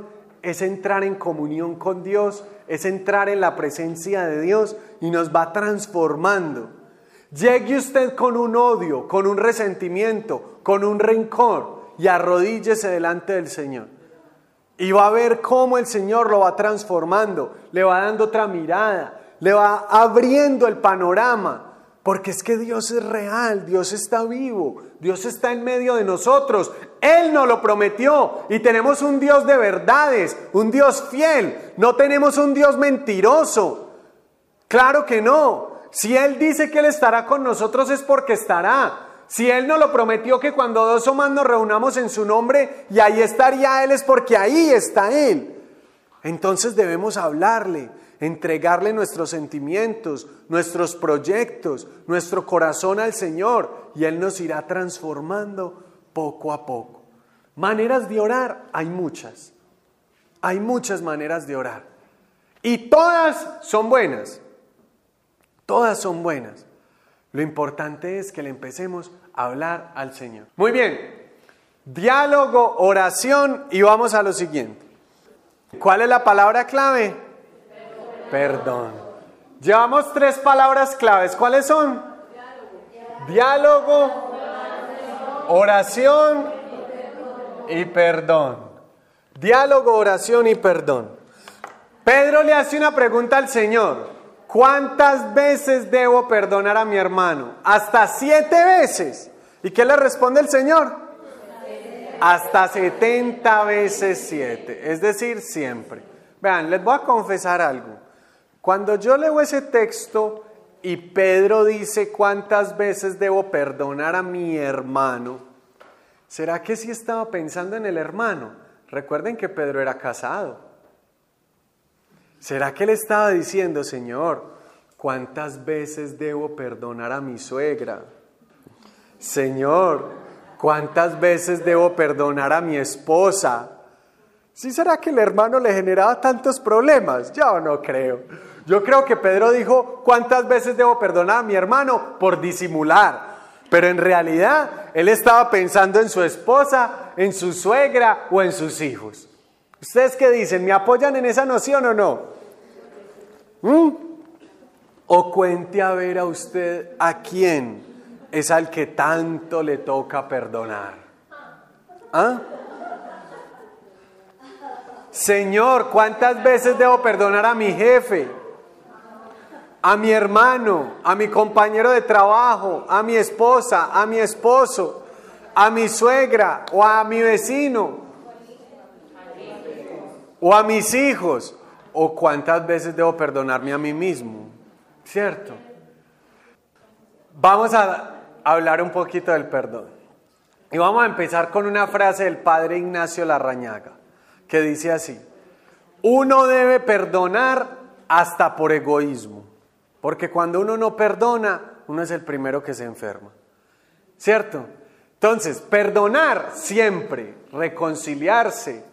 es entrar en comunión con Dios, es entrar en la presencia de Dios y nos va transformando. Llegue usted con un odio, con un resentimiento, con un rencor y arrodíllese delante del Señor. Y va a ver cómo el Señor lo va transformando, le va dando otra mirada, le va abriendo el panorama. Porque es que Dios es real, Dios está vivo, Dios está en medio de nosotros. Él nos lo prometió y tenemos un Dios de verdades, un Dios fiel. No tenemos un Dios mentiroso. Claro que no. Si Él dice que Él estará con nosotros es porque estará. Si Él nos lo prometió que cuando dos o más nos reunamos en su nombre y ahí estaría Él, es porque ahí está Él. Entonces debemos hablarle, entregarle nuestros sentimientos, nuestros proyectos, nuestro corazón al Señor y Él nos irá transformando poco a poco. Maneras de orar hay muchas, hay muchas maneras de orar y todas son buenas, todas son buenas. Lo importante es que le empecemos a hablar al Señor. Muy bien, diálogo, oración y vamos a lo siguiente. ¿Cuál es la palabra clave? Perdón. Llevamos tres palabras claves. ¿Cuáles son? Diálogo, oración y perdón. Diálogo, oración y perdón. Pedro le hace una pregunta al Señor. ¿Cuántas veces debo perdonar a mi hermano? Hasta siete veces. ¿Y qué le responde el Señor? Hasta setenta veces siete. Es decir, siempre. Vean, les voy a confesar algo. Cuando yo leo ese texto y Pedro dice cuántas veces debo perdonar a mi hermano, ¿será que sí estaba pensando en el hermano? Recuerden que Pedro era casado. ¿Será que le estaba diciendo, Señor, cuántas veces debo perdonar a mi suegra? Señor, ¿cuántas veces debo perdonar a mi esposa? ¿Sí será que el hermano le generaba tantos problemas? Yo no creo. Yo creo que Pedro dijo, ¿cuántas veces debo perdonar a mi hermano? Por disimular. Pero en realidad, él estaba pensando en su esposa, en su suegra o en sus hijos. ¿Ustedes qué dicen? ¿Me apoyan en esa noción o no? ¿Mm? O cuente a ver a usted a quién es al que tanto le toca perdonar. ¿Ah? Señor, ¿cuántas veces debo perdonar a mi jefe? A mi hermano, a mi compañero de trabajo, a mi esposa, a mi esposo, a mi suegra o a mi vecino o a mis hijos? ¿O cuántas veces debo perdonarme a mí mismo? ¿Cierto? Vamos a hablar un poquito del perdón. Y vamos a empezar con una frase del padre Ignacio Larrañaga, que dice así: uno debe perdonar hasta por egoísmo, porque cuando uno no perdona, uno es el primero que se enferma. ¿Cierto? Entonces, perdonar siempre, reconciliarse,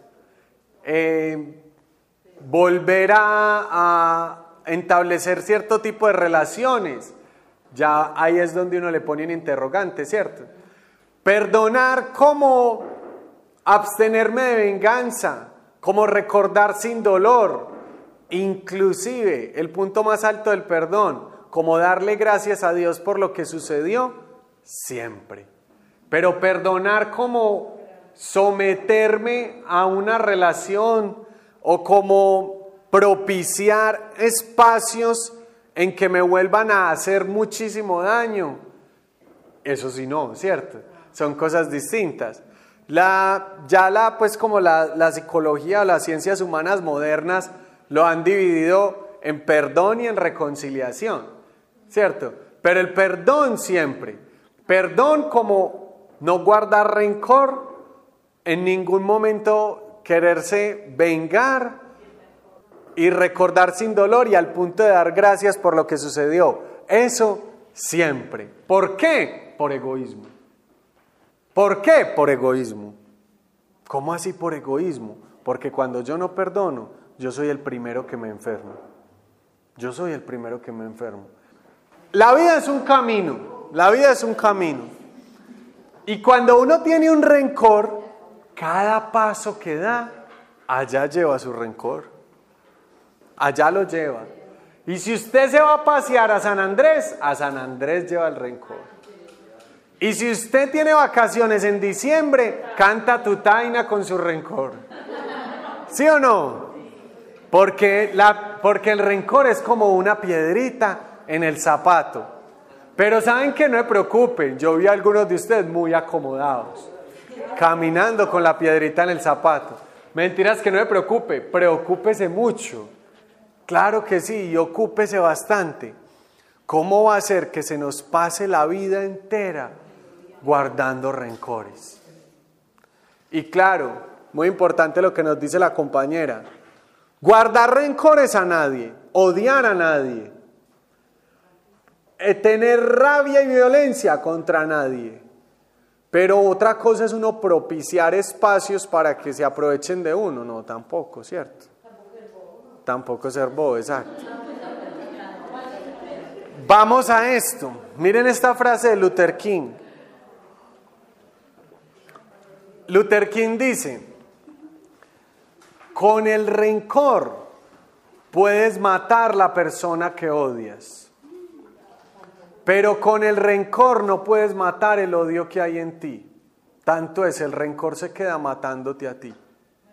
eh, volver a, a establecer cierto tipo de relaciones, ya ahí es donde uno le pone un interrogante, ¿cierto? Perdonar como abstenerme de venganza, como recordar sin dolor, inclusive el punto más alto del perdón, como darle gracias a Dios por lo que sucedió, siempre. Pero perdonar como someterme a una relación o como propiciar espacios en que me vuelvan a hacer muchísimo daño, eso sí no, ¿cierto? Son cosas distintas. La, ya la, pues como la, la psicología o las ciencias humanas modernas lo han dividido en perdón y en reconciliación, ¿cierto? Pero el perdón siempre, perdón como no guardar rencor, en ningún momento quererse vengar y recordar sin dolor y al punto de dar gracias por lo que sucedió. Eso siempre. ¿Por qué? Por egoísmo. ¿Por qué? Por egoísmo. ¿Cómo así por egoísmo? Porque cuando yo no perdono, yo soy el primero que me enfermo. Yo soy el primero que me enfermo. La vida es un camino. La vida es un camino. Y cuando uno tiene un rencor, cada paso que da allá lleva su rencor. Allá lo lleva. Y si usted se va a pasear a San Andrés, a San Andrés lleva el rencor. Y si usted tiene vacaciones en diciembre, canta tutaina con su rencor. ¿Sí o no? Porque, la, porque el rencor es como una piedrita en el zapato. Pero saben que no se preocupen, yo vi a algunos de ustedes muy acomodados, caminando con la piedrita en el zapato. Mentiras, que no se preocupe, preocúpese mucho. Claro que sí, y ocúpese bastante. ¿Cómo va a ser que se nos pase la vida entera guardando rencores? Y claro, muy importante lo que nos dice la compañera, guardar rencores a nadie, odiar a nadie, tener rabia y violencia contra nadie. Pero otra cosa es uno propiciar espacios para que se aprovechen de uno. No, tampoco, ¿cierto? Tampoco ser bobo, exacto. Vamos a esto. Miren esta frase de Luther King. Luther King dice, con el rencor puedes matar la persona que odias, pero con el rencor no puedes matar el odio que hay en ti. Tanto es, el rencor se queda matándote a ti.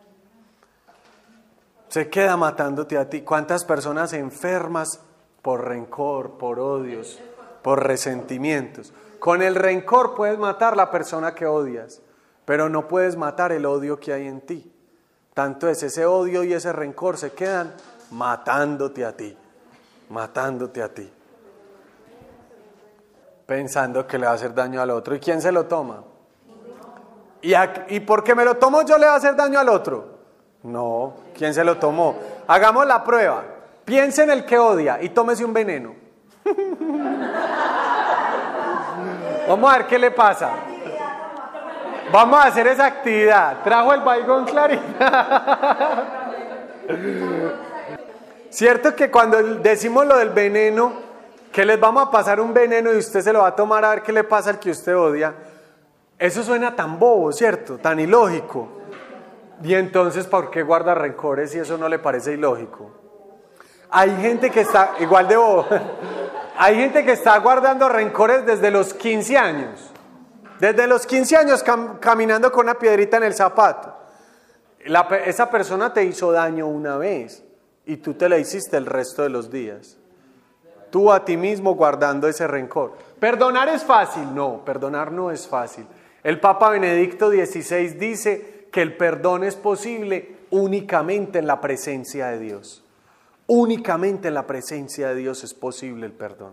Se queda matándote a ti. ¿Cuántas personas enfermas por rencor, por odios, por resentimientos? Con el rencor puedes matar la persona que odias, pero no puedes matar el odio que hay en ti. Tanto es, ese odio y ese rencor se quedan matándote a ti, matándote a ti. Pensando que le va a hacer daño al otro. ¿Y quién se lo toma? ¿Y, a, ¿Y porque me lo tomo yo le va a hacer daño al otro? No, ¿quién se lo tomó? Hagamos la prueba. Piense en el que odia y tómese un veneno. Vamos a ver qué le pasa. Vamos a hacer esa actividad. Trajo el baigón Clarita. Cierto que cuando decimos lo del veneno, que les vamos a pasar un veneno y usted se lo va a tomar a ver qué le pasa al que usted odia, eso suena tan bobo, ¿cierto? Tan ilógico. Y entonces, ¿por qué guarda rencores si eso no le parece ilógico? Hay gente que está, igual de bobo, hay gente que está guardando rencores desde los quince años. Desde los quince años cam- caminando con una piedrita en el zapato. La, esa persona te hizo daño una vez y tú te la hiciste el resto de los días. Tú a ti mismo guardando ese rencor. ¿Perdonar es fácil? No, perdonar no es fácil. El Papa Benedicto dieciséis dice que el perdón es posible únicamente en la presencia de Dios. Únicamente en la presencia de Dios es posible el perdón.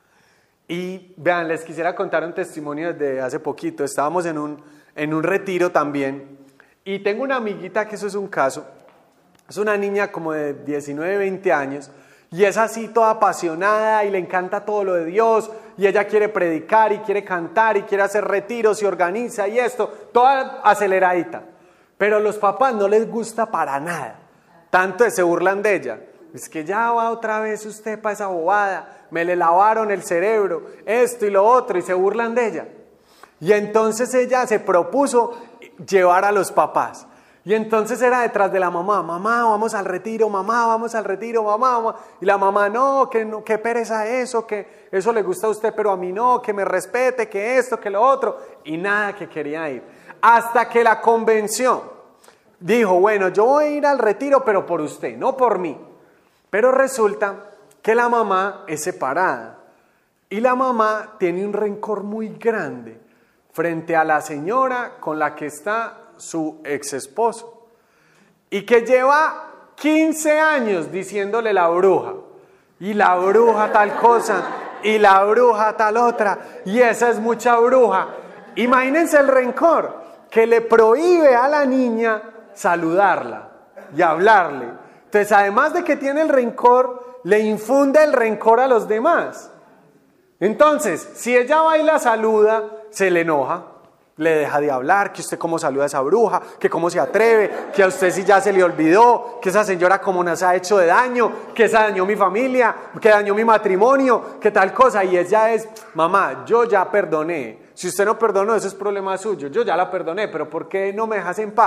Y vean, les quisiera contar un testimonio desde hace poquito. Estábamos en un, en un retiro también. Y tengo una amiguita que eso es un caso. Es una niña como de diecinueve, veinte años. Y es así toda apasionada y le encanta todo lo de Dios. Y ella quiere predicar y quiere cantar y quiere hacer retiros y organiza y esto. Toda aceleradita. Pero a los papás no les gusta para nada. Tanto que se burlan de ella. Es que ya va otra vez usted para esa bobada. Me le lavaron el cerebro. Esto y lo otro. Y se burlan de ella. Y entonces ella se propuso llevar a los papás. Y entonces era detrás de la mamá, mamá, vamos al retiro, mamá, vamos al retiro, mamá, mamá. Y la mamá, no, que no, que pereza eso, que eso le gusta a usted, pero a mí no, que me respete, que esto, que lo otro. Y nada, que quería ir. Hasta que la convenció. Dijo, bueno, yo voy a ir al retiro, pero por usted, no por mí. Pero resulta que la mamá es separada. Y la mamá tiene un rencor muy grande frente a la señora con la que está su ex esposo y que lleva quince años diciéndole la bruja y la bruja tal cosa y la bruja tal otra y esa es mucha bruja. Imagínense el rencor que le prohíbe a la niña saludarla y hablarle. Entonces, además de que tiene el rencor, le infunde el rencor a los demás. Entonces, si ella va y la saluda, se le enoja. Le deja de hablar, que usted cómo saluda a esa bruja, que cómo se atreve, que a usted sí ya se le olvidó, que esa señora cómo nos ha hecho de daño, que esa dañó mi familia, que dañó mi matrimonio, que tal cosa. Y ella es, mamá, yo ya perdoné. Si usted no perdonó, ese es problema suyo. Yo ya la perdoné, pero ¿por qué no me dejas en paz?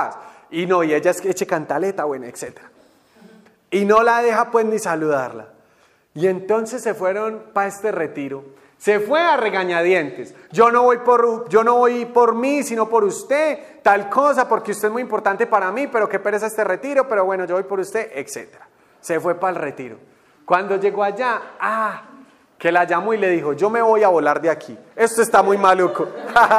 Y no, y ella es que eche cantaleta, bueno, etcétera. Y no la deja pues ni saludarla. Y entonces se fueron para este retiro. Se fue a regañadientes. Yo no voy por, yo no voy por mí, sino por usted, tal cosa, porque usted es muy importante para mí, pero qué pereza este retiro, pero bueno, yo voy por usted, etcétera. Se fue para el retiro. Cuando llegó allá, ah, que la llamó y le dijo, yo me voy a volar de aquí. Esto está muy maluco.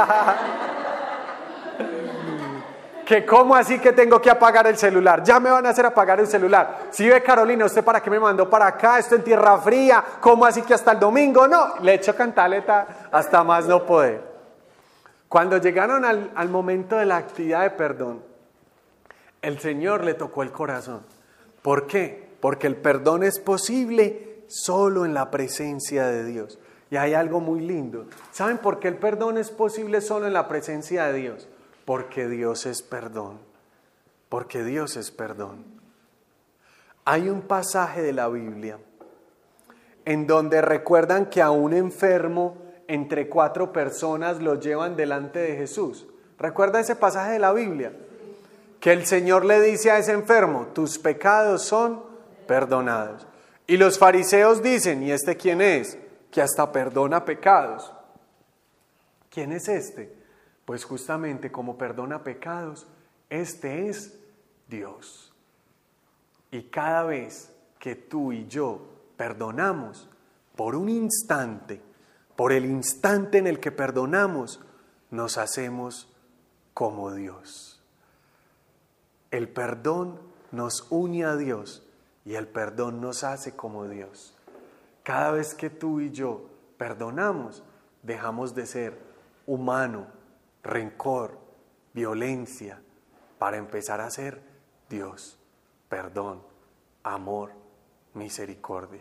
Que cómo así que tengo que apagar el celular, ya me van a hacer apagar el celular. Si ve Carolina, ¿usted para qué me mandó para acá? Esto en tierra fría, ¿cómo así que hasta el domingo? No, le echo cantaleta hasta más no poder. Cuando llegaron al, al momento de la actividad de perdón, el Señor le tocó el corazón. ¿Por qué? Porque el perdón es posible solo en la presencia de Dios. Y hay algo muy lindo. ¿Saben por qué el perdón es posible solo en la presencia de Dios? Porque Dios es perdón, porque Dios es perdón. Hay un pasaje de la Biblia en donde recuerdan que a un enfermo entre cuatro personas lo llevan delante de Jesús. ¿Recuerda ese pasaje de la Biblia? Que el Señor le dice a ese enfermo, tus pecados son perdonados. Y los fariseos dicen, ¿y este quién es? Que hasta perdona pecados. ¿Quién es este? Pues justamente como perdona pecados, este es Dios. Y cada vez que tú y yo perdonamos, por un instante, por el instante en el que perdonamos, nos hacemos como Dios. El perdón nos une a Dios y el perdón nos hace como Dios. Cada vez que tú y yo perdonamos, dejamos de ser humano, rencor, violencia, para empezar a ser Dios, perdón, amor, misericordia.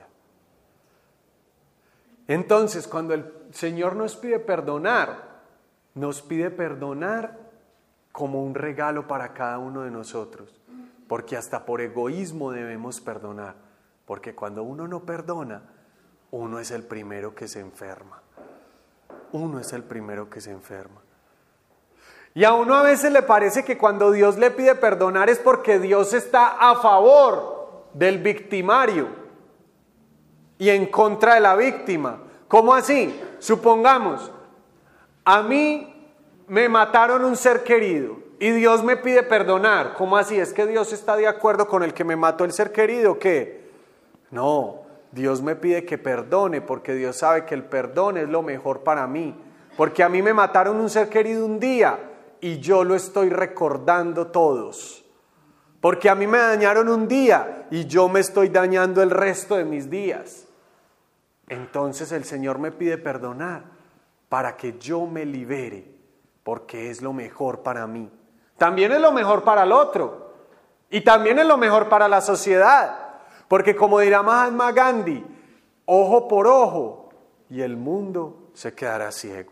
Entonces, cuando el Señor nos pide perdonar, nos pide perdonar como un regalo para cada uno de nosotros, porque hasta por egoísmo debemos perdonar, porque cuando uno no perdona, uno es el primero que se enferma. Uno es el primero que se enferma. Y a uno a veces le parece que cuando Dios le pide perdonar es porque Dios está a favor del victimario y en contra de la víctima. ¿Cómo así? Supongamos, a mí me mataron un ser querido y Dios me pide perdonar. ¿Cómo así? ¿Es que Dios está de acuerdo con el que me mató el ser querido? ¿Qué? No, Dios me pide que perdone porque Dios sabe que el perdón es lo mejor para mí. Porque a mí me mataron un ser querido un día y yo lo estoy recordando todos. Porque a mí me dañaron un día y yo me estoy dañando el resto de mis días. Entonces el Señor me pide perdonar para que yo me libere, porque es lo mejor para mí. También es lo mejor para el otro y también es lo mejor para la sociedad. Porque como dirá Mahatma Gandhi, ojo por ojo y el mundo se quedará ciego.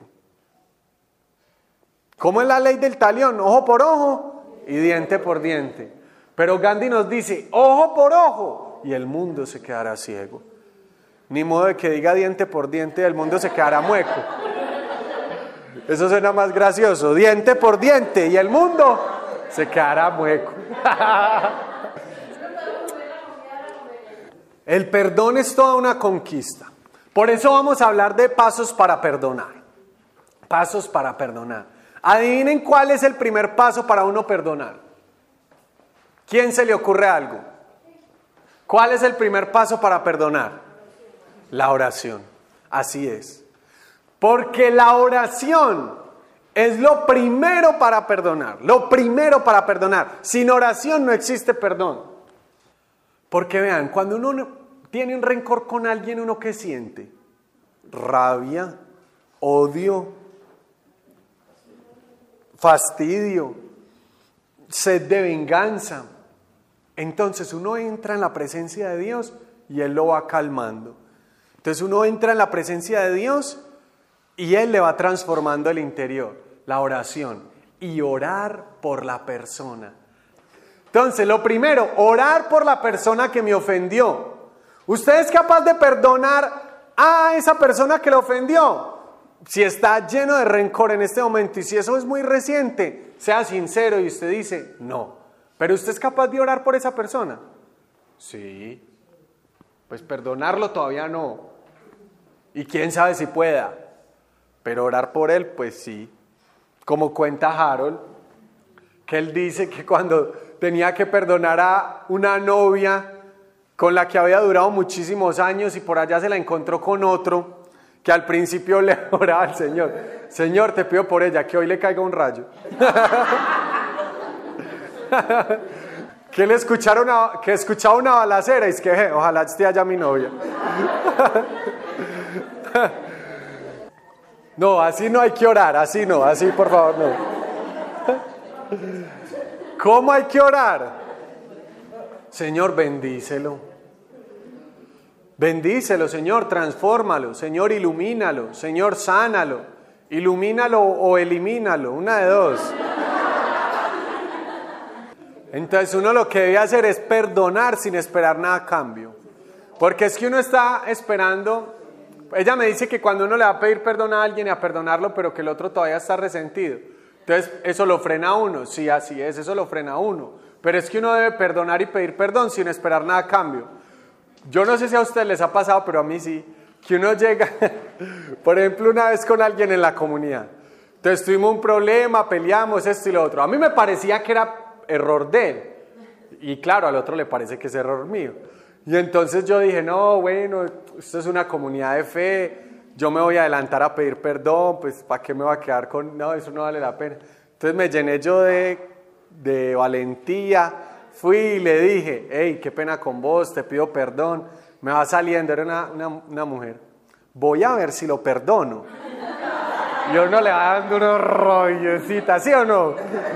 ¿Cómo es la ley del talión? Ojo por ojo y diente por diente. Pero Gandhi nos dice, ojo por ojo y el mundo se quedará ciego. Ni modo de que diga diente por diente y el mundo se quedará mueco. Eso suena más gracioso. Diente por diente y el mundo se quedará mueco. El perdón es toda una conquista. Por eso vamos a hablar de pasos para perdonar. Pasos para perdonar. Adivinen cuál es el primer paso para uno perdonar. ¿Quién se le ocurre algo? ¿Cuál es el primer paso para perdonar? La oración. Así es. Porque la oración es lo primero para perdonar. Lo primero para perdonar. Sin oración no existe perdón. Porque vean, cuando uno tiene un rencor con alguien, ¿uno qué siente? Rabia, odio, fastidio, sed de venganza. Entonces uno entra en la presencia de Dios y Él lo va calmando. Entonces uno entra en la presencia de Dios y Él le va transformando el interior, la oración y orar por la persona. Entonces lo primero, orar por la persona que me ofendió. ¿Usted es capaz de perdonar a esa persona que le ofendió? Si está lleno de rencor en este momento y si eso es muy reciente, sea sincero y usted dice, no, ¿Pero usted es capaz de orar por esa persona? Sí. Pues perdonarlo todavía no. Y quién sabe si pueda. Pero orar por él, pues sí. Como cuenta Harold, que él dice que cuando tenía que perdonar a una novia con la que había durado muchísimos años y por allá se la encontró con otro, que al principio le oraba al Señor: Señor, te pido por ella que hoy le caiga un rayo. que le escucharon una, que escuchaba una balacera y es que eh, ojalá esté allá mi novia. No, así no hay que orar, así no, así por favor no. ¿Cómo hay que orar? Señor, bendícelo. Bendícelo, Señor, transfórmalo, Señor, ilumínalo, Señor, sánalo, ilumínalo o elimínalo, una de dos. Entonces uno lo que debe hacer es perdonar sin esperar nada a cambio. Porque es que uno está esperando. Ella me dice que cuando uno le va a pedir perdón a alguien y a perdonarlo, pero que el otro todavía está resentido, entonces eso lo frena a uno. Sí, así es, eso lo frena a uno. Pero es que uno debe perdonar y pedir perdón sin esperar nada a cambio. Yo no sé si a ustedes les ha pasado, pero a mí sí, que uno llega, por ejemplo, una vez con alguien en la comunidad. Entonces tuvimos un problema, peleamos, esto y lo otro. A mí me parecía que era error de él. Y claro, al otro le parece que es error mío. Y entonces yo dije, no, bueno, esto es una comunidad de fe, yo me voy a adelantar a pedir perdón, pues ¿para qué me voy a quedar con...? No, eso no vale la pena. Entonces me llené yo de, de valentía, fui y le dije, hey, qué pena con vos, te pido perdón. Me va saliendo, era una, una, una mujer, voy a ver si lo perdono. Y uno le va dando unos rollecitas, ¿sí o no?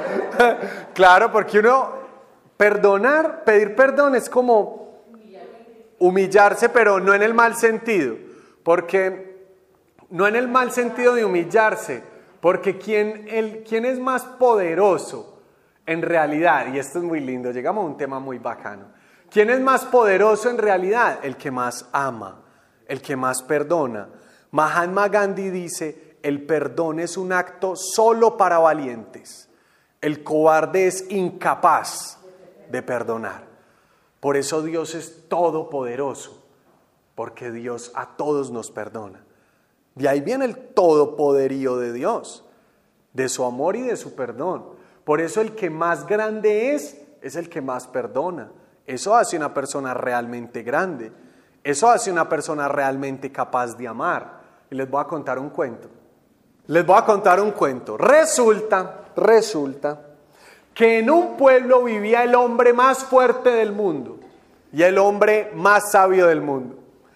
Claro, porque uno, perdonar, pedir perdón es como humillarse, pero no en el mal sentido, porque no en el mal sentido de humillarse, porque quien, el, quien es más poderoso en realidad, y esto es muy lindo, llegamos a un tema muy bacano, ¿quién es más poderoso en realidad? El que más ama, el que más perdona. Mahatma Gandhi dice, el perdón es un acto solo para valientes, el cobarde es incapaz de perdonar. Por eso Dios es todopoderoso, porque Dios a todos nos perdona. De ahí viene el todopoderío de Dios, de su amor y de su perdón. Por eso el que más grande es, es el que más perdona. Eso hace una persona realmente grande. Eso hace una persona realmente capaz de amar. Y les voy a contar un cuento. Les voy a contar un cuento. Resulta, resulta... que en un pueblo vivía el hombre más fuerte del mundo y el hombre más sabio del mundo.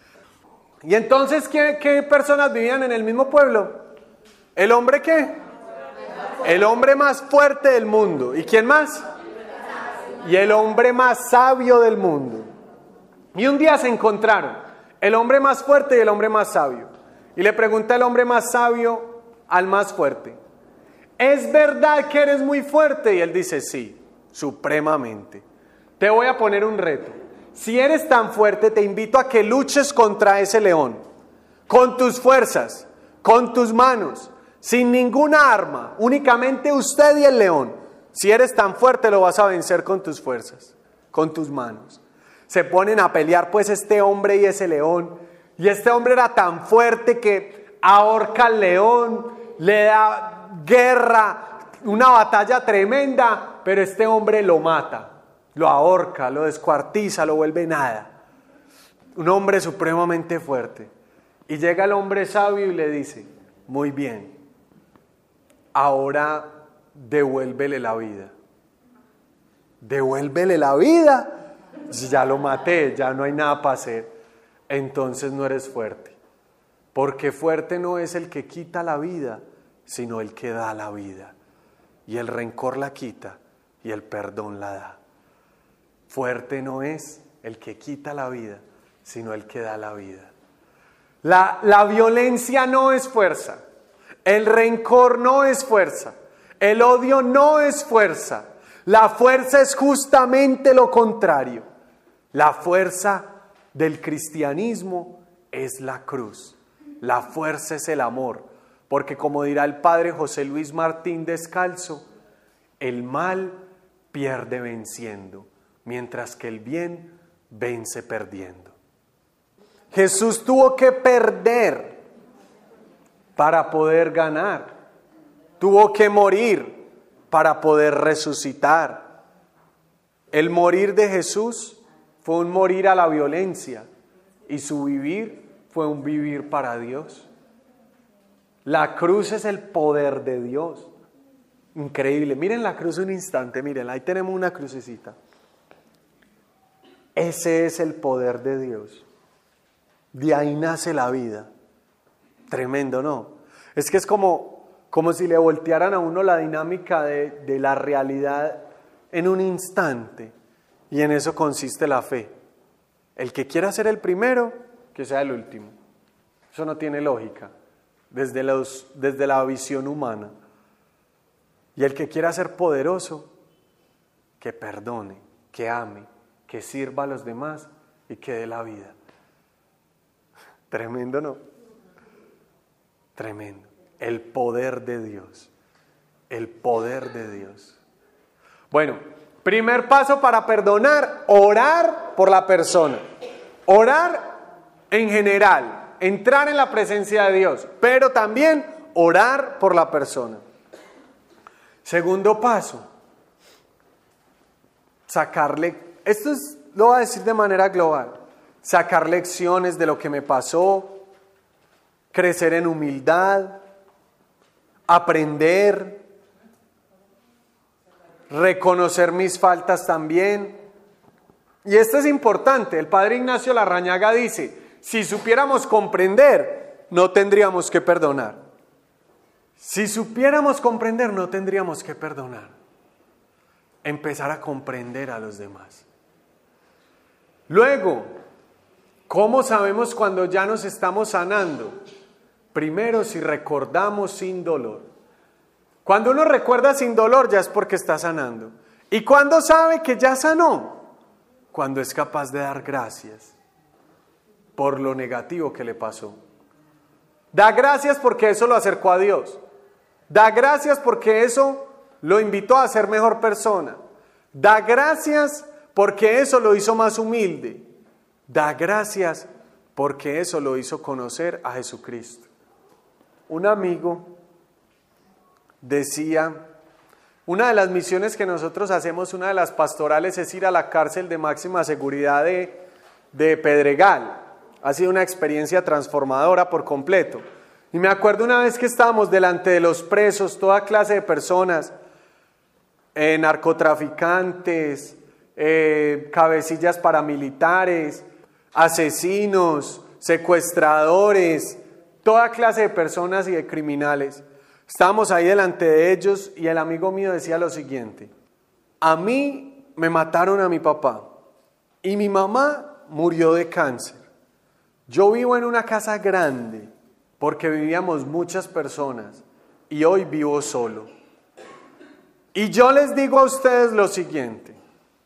Y entonces, ¿qué, qué personas vivían en el mismo pueblo? ¿El hombre qué? El hombre más fuerte del mundo. ¿Y quién más? Y el hombre más sabio del mundo. Y un día se encontraron, el hombre más fuerte y el hombre más sabio. Y le pregunta el hombre más sabio al más fuerte, ¿es verdad que eres muy fuerte? Y él dice, sí, supremamente. Te voy a poner un reto. Si eres tan fuerte, te invito a que luches contra ese león. Con tus fuerzas, con tus manos, sin ninguna arma, únicamente usted y el león. Si eres tan fuerte, lo vas a vencer con tus fuerzas, con tus manos. Se ponen a pelear pues este hombre y ese león. Y este hombre era tan fuerte que ahorca al león, le da guerra, una batalla tremenda, pero este hombre lo mata, lo ahorca, lo descuartiza, lo vuelve nada. Un hombre supremamente fuerte. Y llega el hombre sabio y le dice, muy bien, ahora devuélvele la vida. Devuélvele la vida. Ya lo maté, ya no hay nada para hacer. Entonces no eres fuerte, porque fuerte no es el que quita la vida, sino el que da la vida. Y el rencor la quita y el perdón la da. Fuerte no es el que quita la vida, sino el que da la vida. La, la violencia no es fuerza. El rencor no es fuerza. El odio no es fuerza. La fuerza es justamente lo contrario. La fuerza del cristianismo es la cruz. La fuerza es el amor. Porque como dirá el padre José Luis Martín Descalzo, el mal pierde venciendo, mientras que el bien vence perdiendo. Jesús tuvo que perder para poder ganar. Tuvo que morir para poder resucitar. El morir de Jesús fue un morir a la violencia y su vivir fue un vivir para Dios. La cruz es el poder de Dios. Increíble. Miren la cruz un instante, miren, ahí tenemos una crucecita. Ese es el poder de Dios. De ahí nace la vida. Tremendo, ¿no? Es que es como, como si le voltearan a uno la dinámica de, de la realidad en un instante. Y en eso consiste la fe. El que quiera ser el primero, que sea el último. Eso no tiene lógica desde, los, desde la visión humana. Y el que quiera ser poderoso, que perdone, que ame, que sirva a los demás y que dé la vida. Tremendo, ¿no? Tremendo. El poder de Dios. El poder de Dios. Bueno, primer paso para perdonar, orar por la persona. Orar en general, entrar en la presencia de Dios, pero también orar por la persona. Segundo paso, sacarle, esto es, lo voy a decir de manera global, sacar lecciones de lo que me pasó, crecer en humildad, aprender, reconocer mis faltas también. Y esto es importante, el padre Ignacio Larrañaga dice, si supiéramos comprender, no tendríamos que perdonar. Si supiéramos comprender, no tendríamos que perdonar. Empezar a comprender a los demás. Luego, ¿cómo sabemos cuando ya nos estamos sanando? Primero, si recordamos sin dolor. Cuando uno recuerda sin dolor, ya es porque está sanando. ¿Y cuándo sabe que ya sanó? Cuando es capaz de dar gracias por lo negativo que le pasó. Da gracias porque eso lo acercó a Dios. Da gracias porque eso lo invitó a ser mejor persona. Da gracias porque eso lo hizo más humilde. Da gracias porque eso lo hizo conocer a Jesucristo. Un amigo decía, una de las misiones que nosotros hacemos, una de las pastorales, es ir a la cárcel de máxima seguridad de, de Pedregal. Ha sido una experiencia transformadora por completo. Y me acuerdo una vez que estábamos delante de los presos, toda clase de personas, eh, narcotraficantes, eh, cabecillas paramilitares, asesinos, secuestradores, toda clase de personas y de criminales. Estábamos ahí delante de ellos y el amigo mío decía lo siguiente: a mí me mataron a mi papá y mi mamá murió de cáncer. Yo vivo en una casa grande porque vivíamos muchas personas y hoy vivo solo. Y yo les digo a ustedes lo siguiente: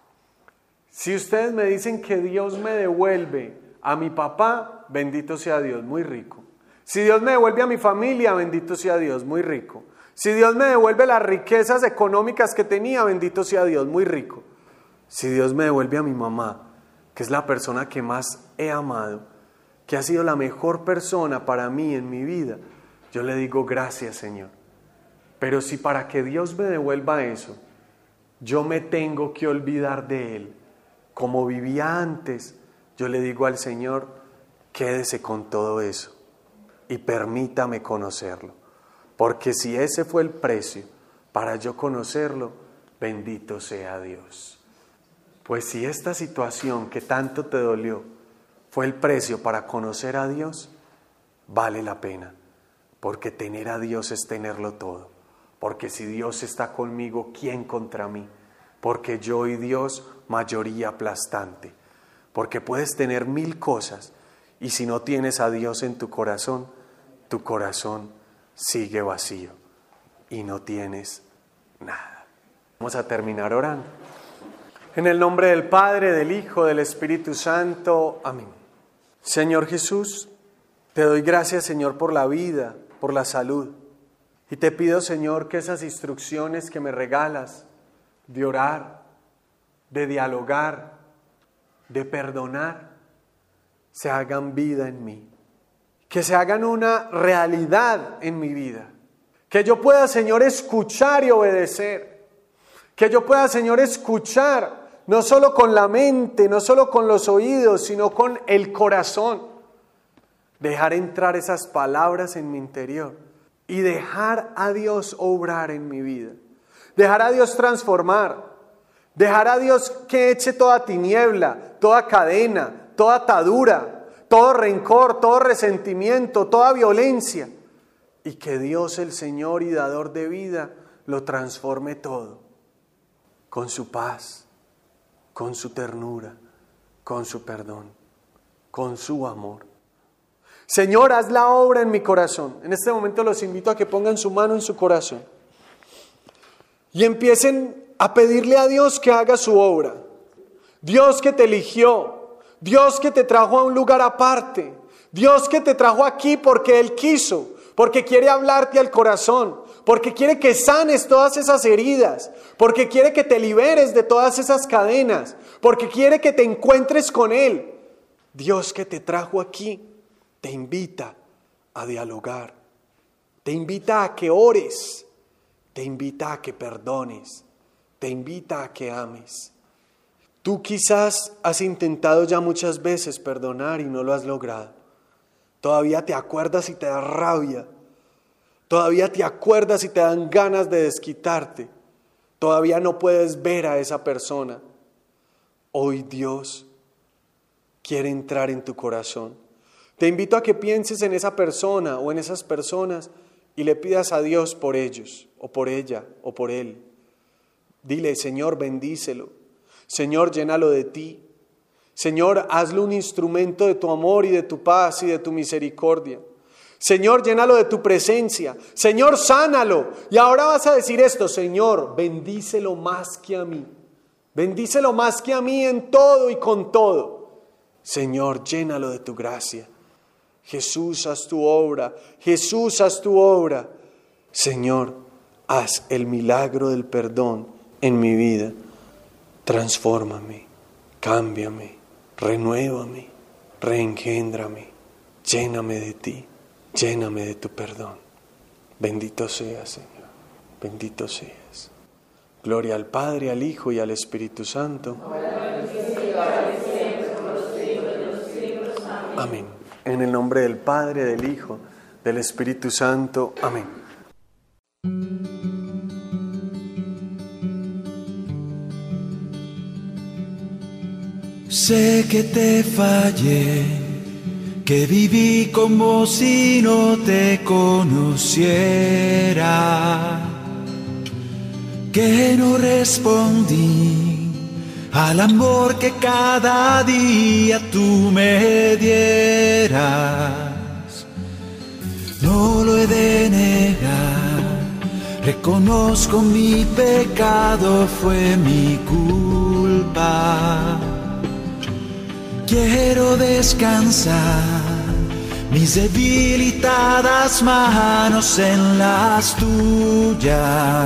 si ustedes me dicen que Dios me devuelve a mi papá, bendito sea Dios, muy rico. Si Dios me devuelve a mi familia, bendito sea Dios, muy rico. Si Dios me devuelve las riquezas económicas que tenía, bendito sea Dios, muy rico. Si Dios me devuelve a mi mamá, que es la persona que más he amado, que ha sido la mejor persona para mí en mi vida, yo le digo gracias, Señor. Pero si para que Dios me devuelva eso, yo me tengo que olvidar de Él, como vivía antes, yo le digo al Señor, quédese con todo eso y permítame conocerlo. Porque si ese fue el precio para yo conocerlo, bendito sea Dios. Pues si esta situación que tanto te dolió fue el precio para conocer a Dios, vale la pena. Porque tener a Dios es tenerlo todo. Porque si Dios está conmigo, ¿quién contra mí? Porque yo y Dios, mayoría aplastante. Porque puedes tener mil cosas y si no tienes a Dios en tu corazón, tu corazón sigue vacío y no tienes nada. Vamos a terminar orando. En el nombre del Padre, del Hijo, del Espíritu Santo. Amén. Señor Jesús, te doy gracias, Señor, por la vida, por la salud. Y te pido, Señor, que esas instrucciones que me regalas de orar, de dialogar, de perdonar, se hagan vida en mí. Que se hagan una realidad en mi vida. Que yo pueda, Señor, escuchar y obedecer. Que yo pueda, Señor, escuchar no solo con la mente, no solo con los oídos, sino con el corazón. Dejar entrar esas palabras en mi interior y dejar a Dios obrar en mi vida. Dejar a Dios transformar. Dejar a Dios que eche toda tiniebla, toda cadena, toda atadura, todo rencor, todo resentimiento, toda violencia. Y que Dios, el Señor y dador de vida, lo transforme todo. Con su paz, con su ternura, con su perdón, con su amor. Señor, haz la obra en mi corazón. En este momento los invito a que pongan su mano en su corazón y empiecen a pedirle a Dios que haga su obra. Dios que te eligió, Dios que te trajo a un lugar aparte, Dios que te trajo aquí porque Él quiso, porque quiere hablarte al corazón, porque quiere que sanes todas esas heridas, porque quiere que te liberes de todas esas cadenas, porque quiere que te encuentres con Él. Dios que te trajo aquí te invita a dialogar, te invita a que ores, te invita a que perdones, te invita a que ames. Tú quizás has intentado ya muchas veces perdonar y no lo has logrado. Todavía te acuerdas y te da rabia. Todavía te acuerdas y te dan ganas de desquitarte. Todavía no puedes ver a esa persona. Hoy Dios quiere entrar en tu corazón. Te invito a que pienses en esa persona o en esas personas y le pidas a Dios por ellos, o por ella, o por él. Dile, Señor, bendícelo. Señor, llénalo de ti. Señor, hazlo un instrumento de tu amor y de tu paz y de tu misericordia. Señor, llénalo de tu presencia. Señor, sánalo. Y ahora vas a decir esto, Señor, bendícelo más que a mí. Bendícelo más que a mí en todo y con todo. Señor, llénalo de tu gracia. Jesús, haz tu obra. Jesús, haz tu obra. Señor, haz el milagro del perdón en mi vida. Transfórmame, cámbiame, renuévame, reengéndrame, lléname de ti, lléname de tu perdón. Bendito seas, Señor, bendito seas. Gloria al Padre, al Hijo y al Espíritu Santo. Amén. En el nombre del Padre, del Hijo, del Espíritu Santo. Amén. Sé que te fallé, que viví como si no te conociera, que no respondí al amor que cada día tú me dieras. No lo he de negar, reconozco mi pecado, fue mi culpa. Quiero descansar mis debilitadas manos en las tuyas.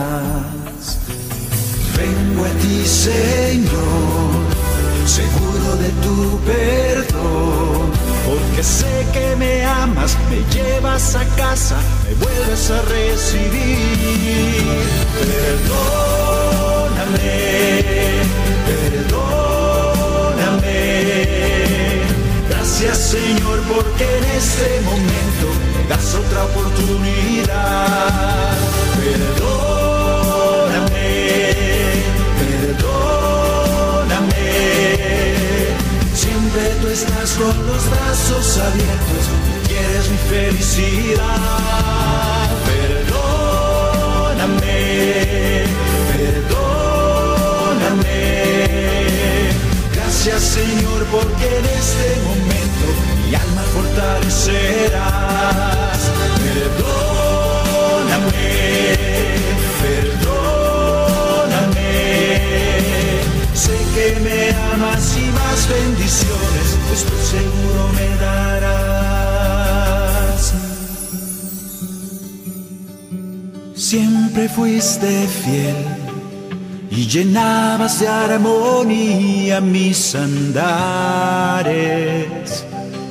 Vengo a ti, Señor, seguro de tu perdón, porque sé que me amas, me llevas a casa, me vuelves a recibir. Perdóname, perdóname. Gracias, Señor, porque en este momento me das otra oportunidad. Perdóname, perdóname. Siempre tú estás con los brazos abiertos y quieres mi felicidad. Perdóname, perdóname. Gracias, Señor, porque en este momento mi alma fortalecerás. Perdóname, perdóname. Sé que me amas y más bendiciones estoy seguro me darás. Siempre fuiste fiel y llenabas de armonía mis andares.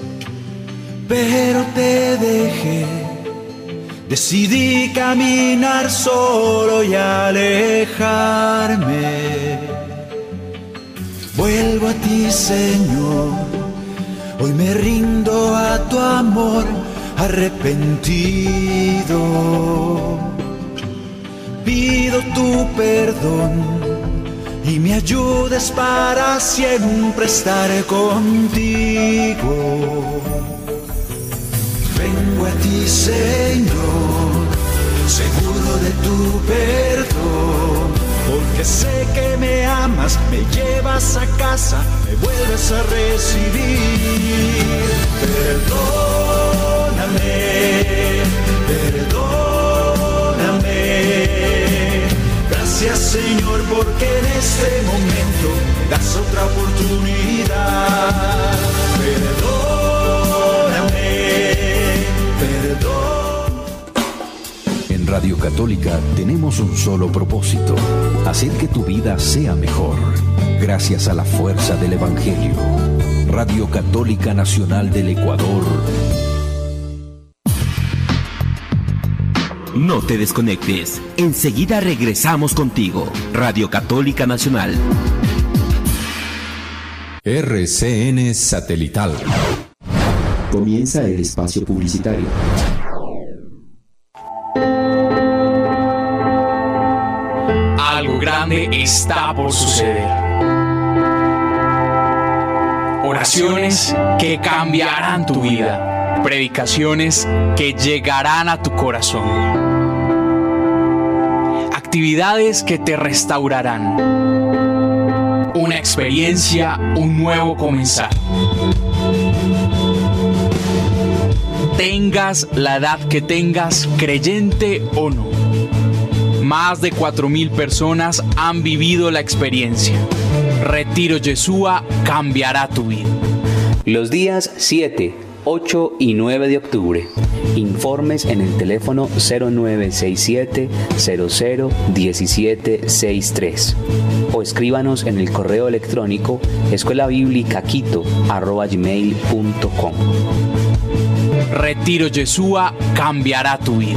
Pero te dejé, decidí caminar solo y alejarme. Vuelvo a ti, Señor, hoy me rindo a tu amor arrepentido. Pido tu perdón y me ayudes para siempre estar contigo. Vengo a ti, Señor, seguro de tu perdón, porque sé que me amas, me llevas a casa, me vuelves a recibir. Perdóname, perdóname. Gracias, Señor, porque en este momento me das otra oportunidad. Perdóname, perdón. En Radio Católica tenemos un solo propósito: hacer que tu vida sea mejor, gracias a la fuerza del Evangelio. Radio Católica Nacional del Ecuador. No te desconectes, enseguida regresamos contigo. Radio Católica Nacional. R C N Satelital. Comienza el espacio publicitario. Algo grande está por suceder. Oraciones que cambiarán tu vida. Predicaciones que llegarán a tu corazón. Actividades que te restaurarán. Una experiencia, un nuevo comenzar. Tengas la edad que tengas, creyente o no. Más de cuatro mil personas han vivido la experiencia. Retiro Yeshua cambiará tu vida. Los días siete, ocho y nueve de octubre. Informes en el teléfono cero nueve seis siete cero cero uno siete seis tres o escríbanos en el correo electrónico escuela bíblica quito arroba gmail punto com. Retiro Yeshua cambiará tu vida.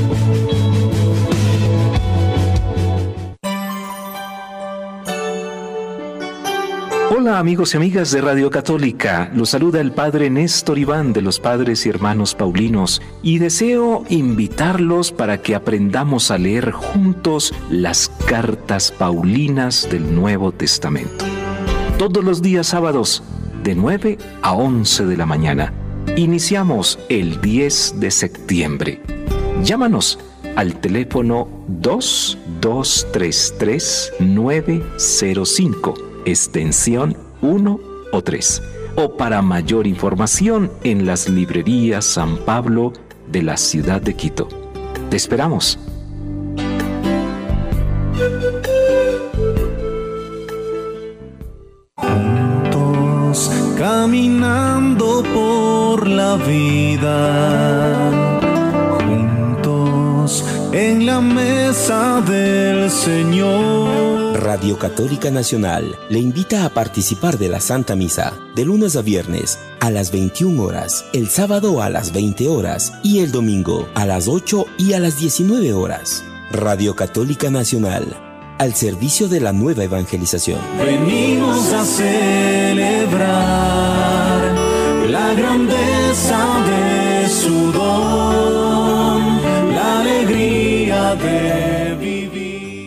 Hola amigos y amigas de Radio Católica, los saluda el Padre Néstor Iván de los Padres y Hermanos Paulinos y deseo invitarlos para que aprendamos a leer juntos las cartas paulinas del Nuevo Testamento. Todos los días sábados de nueve a once de la mañana. Iniciamos el diez de septiembre. Llámanos al teléfono dos dos tres tres nueve cero cinco. extensión uno o tres, o para mayor información en las librerías San Pablo de la ciudad de Quito. Te esperamos. Juntos caminando por la vida, juntos en la mesa del Señor. Radio Católica Nacional le invita a participar de la Santa Misa de lunes a viernes a las veintiuna horas, el sábado a las veinte horas y el domingo a las ocho y a las diecinueve horas. Radio Católica Nacional, al servicio de la nueva evangelización. Venimos a celebrar la grandeza de su don, la alegría de vivir.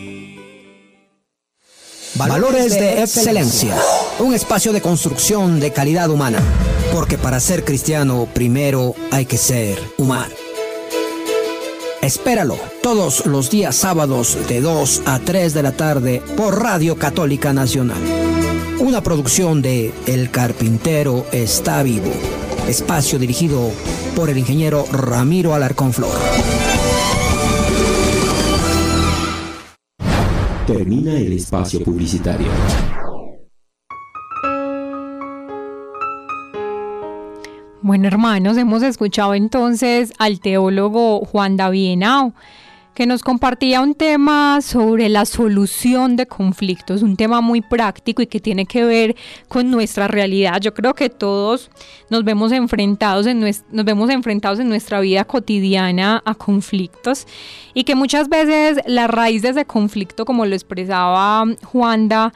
Valores de excelencia, un espacio de construcción de calidad humana, porque para ser cristiano primero hay que ser humano. Espéralo todos los días sábados de dos a tres de la tarde por Radio Católica Nacional. Una producción de El Carpintero está vivo, espacio dirigido por el ingeniero Ramiro Alarcón Flor. Termina el espacio publicitario. Bueno, hermanos, hemos escuchado entonces al teólogo Juan David Henao, que nos compartía un tema sobre la solución de conflictos, un tema muy práctico y que tiene que ver con nuestra realidad. Yo creo que todos nos vemos enfrentados en, nues- nos vemos enfrentados en nuestra vida cotidiana a conflictos y que muchas veces la raíz de ese conflicto, como lo expresaba Juanda,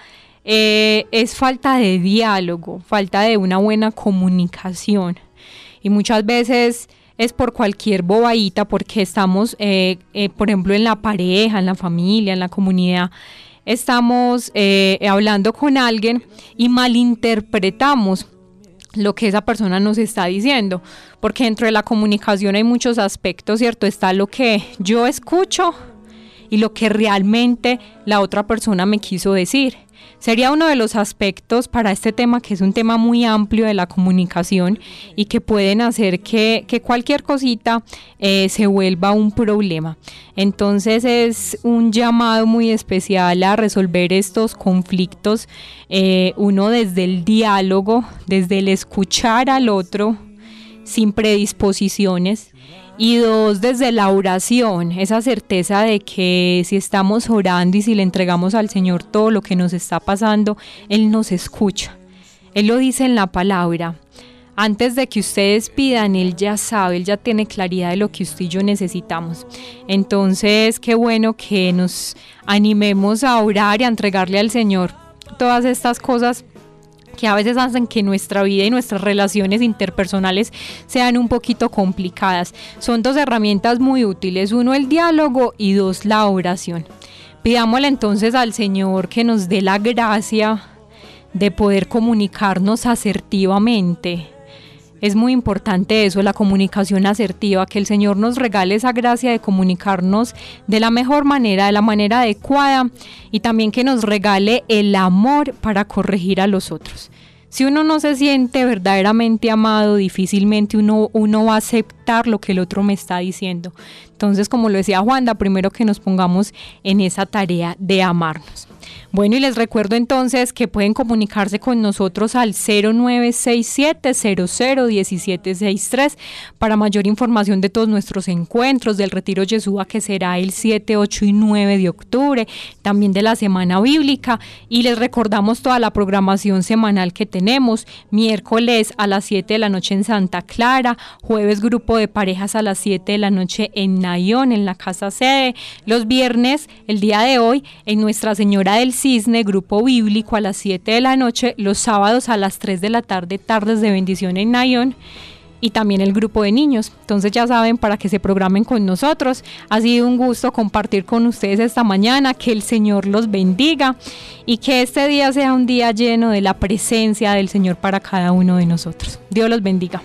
eh, es falta de diálogo, falta de una buena comunicación. Y muchas veces es por cualquier bobadita, porque estamos, eh, eh, por ejemplo, en la pareja, en la familia, en la comunidad, estamos eh, hablando con alguien y malinterpretamos lo que esa persona nos está diciendo, porque dentro de la comunicación hay muchos aspectos, ¿cierto? Está lo que yo escucho y lo que realmente la otra persona me quiso decir. Sería uno de los aspectos para este tema, que es un tema muy amplio de la comunicación y que pueden hacer que, que cualquier cosita eh, se vuelva un problema. Entonces es un llamado muy especial a resolver estos conflictos, eh, uno desde el diálogo, desde el escuchar al otro sin predisposiciones, y dos, desde la oración, esa certeza de que si estamos orando y si le entregamos al Señor todo lo que nos está pasando, Él nos escucha. Él lo dice en la palabra. Antes de que ustedes pidan, Él ya sabe, Él ya tiene claridad de lo que usted y yo necesitamos. Entonces, qué bueno que nos animemos a orar y a entregarle al Señor todas estas cosas que a veces hacen que nuestra vida y nuestras relaciones interpersonales sean un poquito complicadas. Son dos herramientas muy útiles, uno el diálogo y dos la oración. Pidámosle entonces al Señor que nos dé la gracia de poder comunicarnos asertivamente. Es muy importante eso, la comunicación asertiva, que el Señor nos regale esa gracia de comunicarnos de la mejor manera, de la manera adecuada, y también que nos regale el amor para corregir a los otros. Si uno no se siente verdaderamente amado, difícilmente uno, uno va a aceptar lo que el otro me está diciendo. Entonces, como lo decía Juanda, primero que nos pongamos en esa tarea de amarnos. Bueno, y les recuerdo entonces que pueden comunicarse con nosotros al cero nueve seis siete, cero cero, uno siete seis tres para mayor información de todos nuestros encuentros, del Retiro Yeshua, que será el siete, ocho y nueve de octubre, también de la Semana Bíblica, y les recordamos toda la programación semanal que tenemos: miércoles a las siete de la noche en Santa Clara, jueves grupo de parejas a las siete de la noche en Nayón, en la casa sede, los viernes, el día de hoy, en Nuestra Señora del Cisne, grupo bíblico a las siete de la noche, los sábados a las tres de la tarde, tardes de bendición en Nayón, y también el grupo de niños. Entonces ya saben, para que se programen con nosotros. Ha sido un gusto compartir con ustedes esta mañana, que el Señor los bendiga y que este día sea un día lleno de la presencia del Señor para cada uno de nosotros. Dios los bendiga.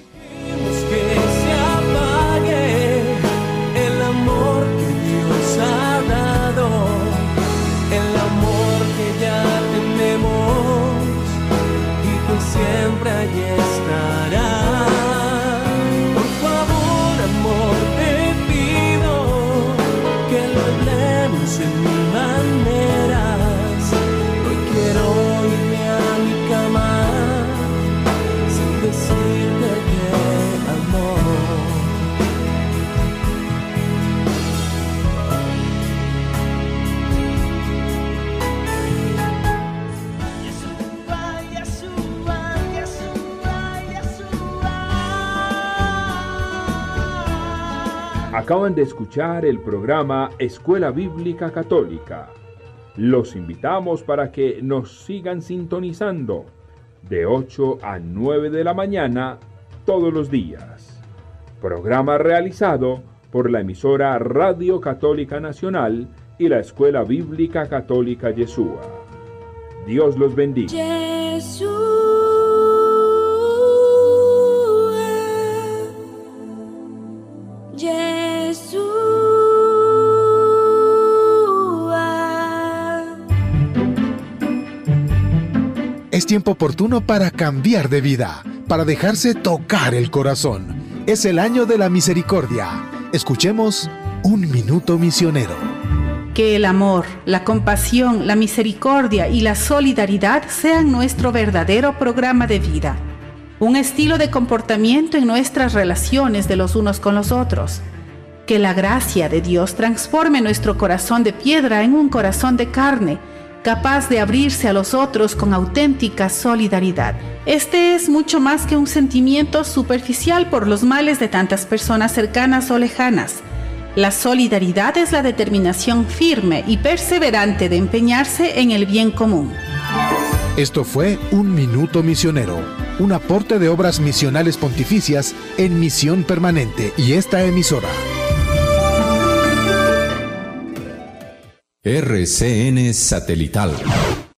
Siempre allí estará. Por favor, amor, te pido que lo hablemos en mil maneras. Hoy quiero irme a mi cama sin decirte que amor. Acaban de escuchar el programa Escuela Bíblica Católica. Los invitamos para que nos sigan sintonizando de ocho a nueve de la mañana todos los días. Programa realizado por la emisora Radio Católica Nacional y la Escuela Bíblica Católica Yeshua. Dios los bendiga. Jesús. Es tiempo oportuno para cambiar de vida, para dejarse tocar el corazón. Es el año de la misericordia. Escuchemos Un Minuto Misionero. Que el amor, la compasión, la misericordia y la solidaridad sean nuestro verdadero programa de vida. Un estilo de comportamiento en nuestras relaciones de los unos con los otros. Que la gracia de Dios transforme nuestro corazón de piedra en un corazón de carne, capaz de abrirse a los otros con auténtica solidaridad. Este es mucho más que un sentimiento superficial por los males de tantas personas cercanas o lejanas. La solidaridad es la determinación firme y perseverante de empeñarse en el bien común. Esto fue Un Minuto Misionero, un aporte de obras misionales pontificias en misión permanente y esta emisora. R C N Satelital.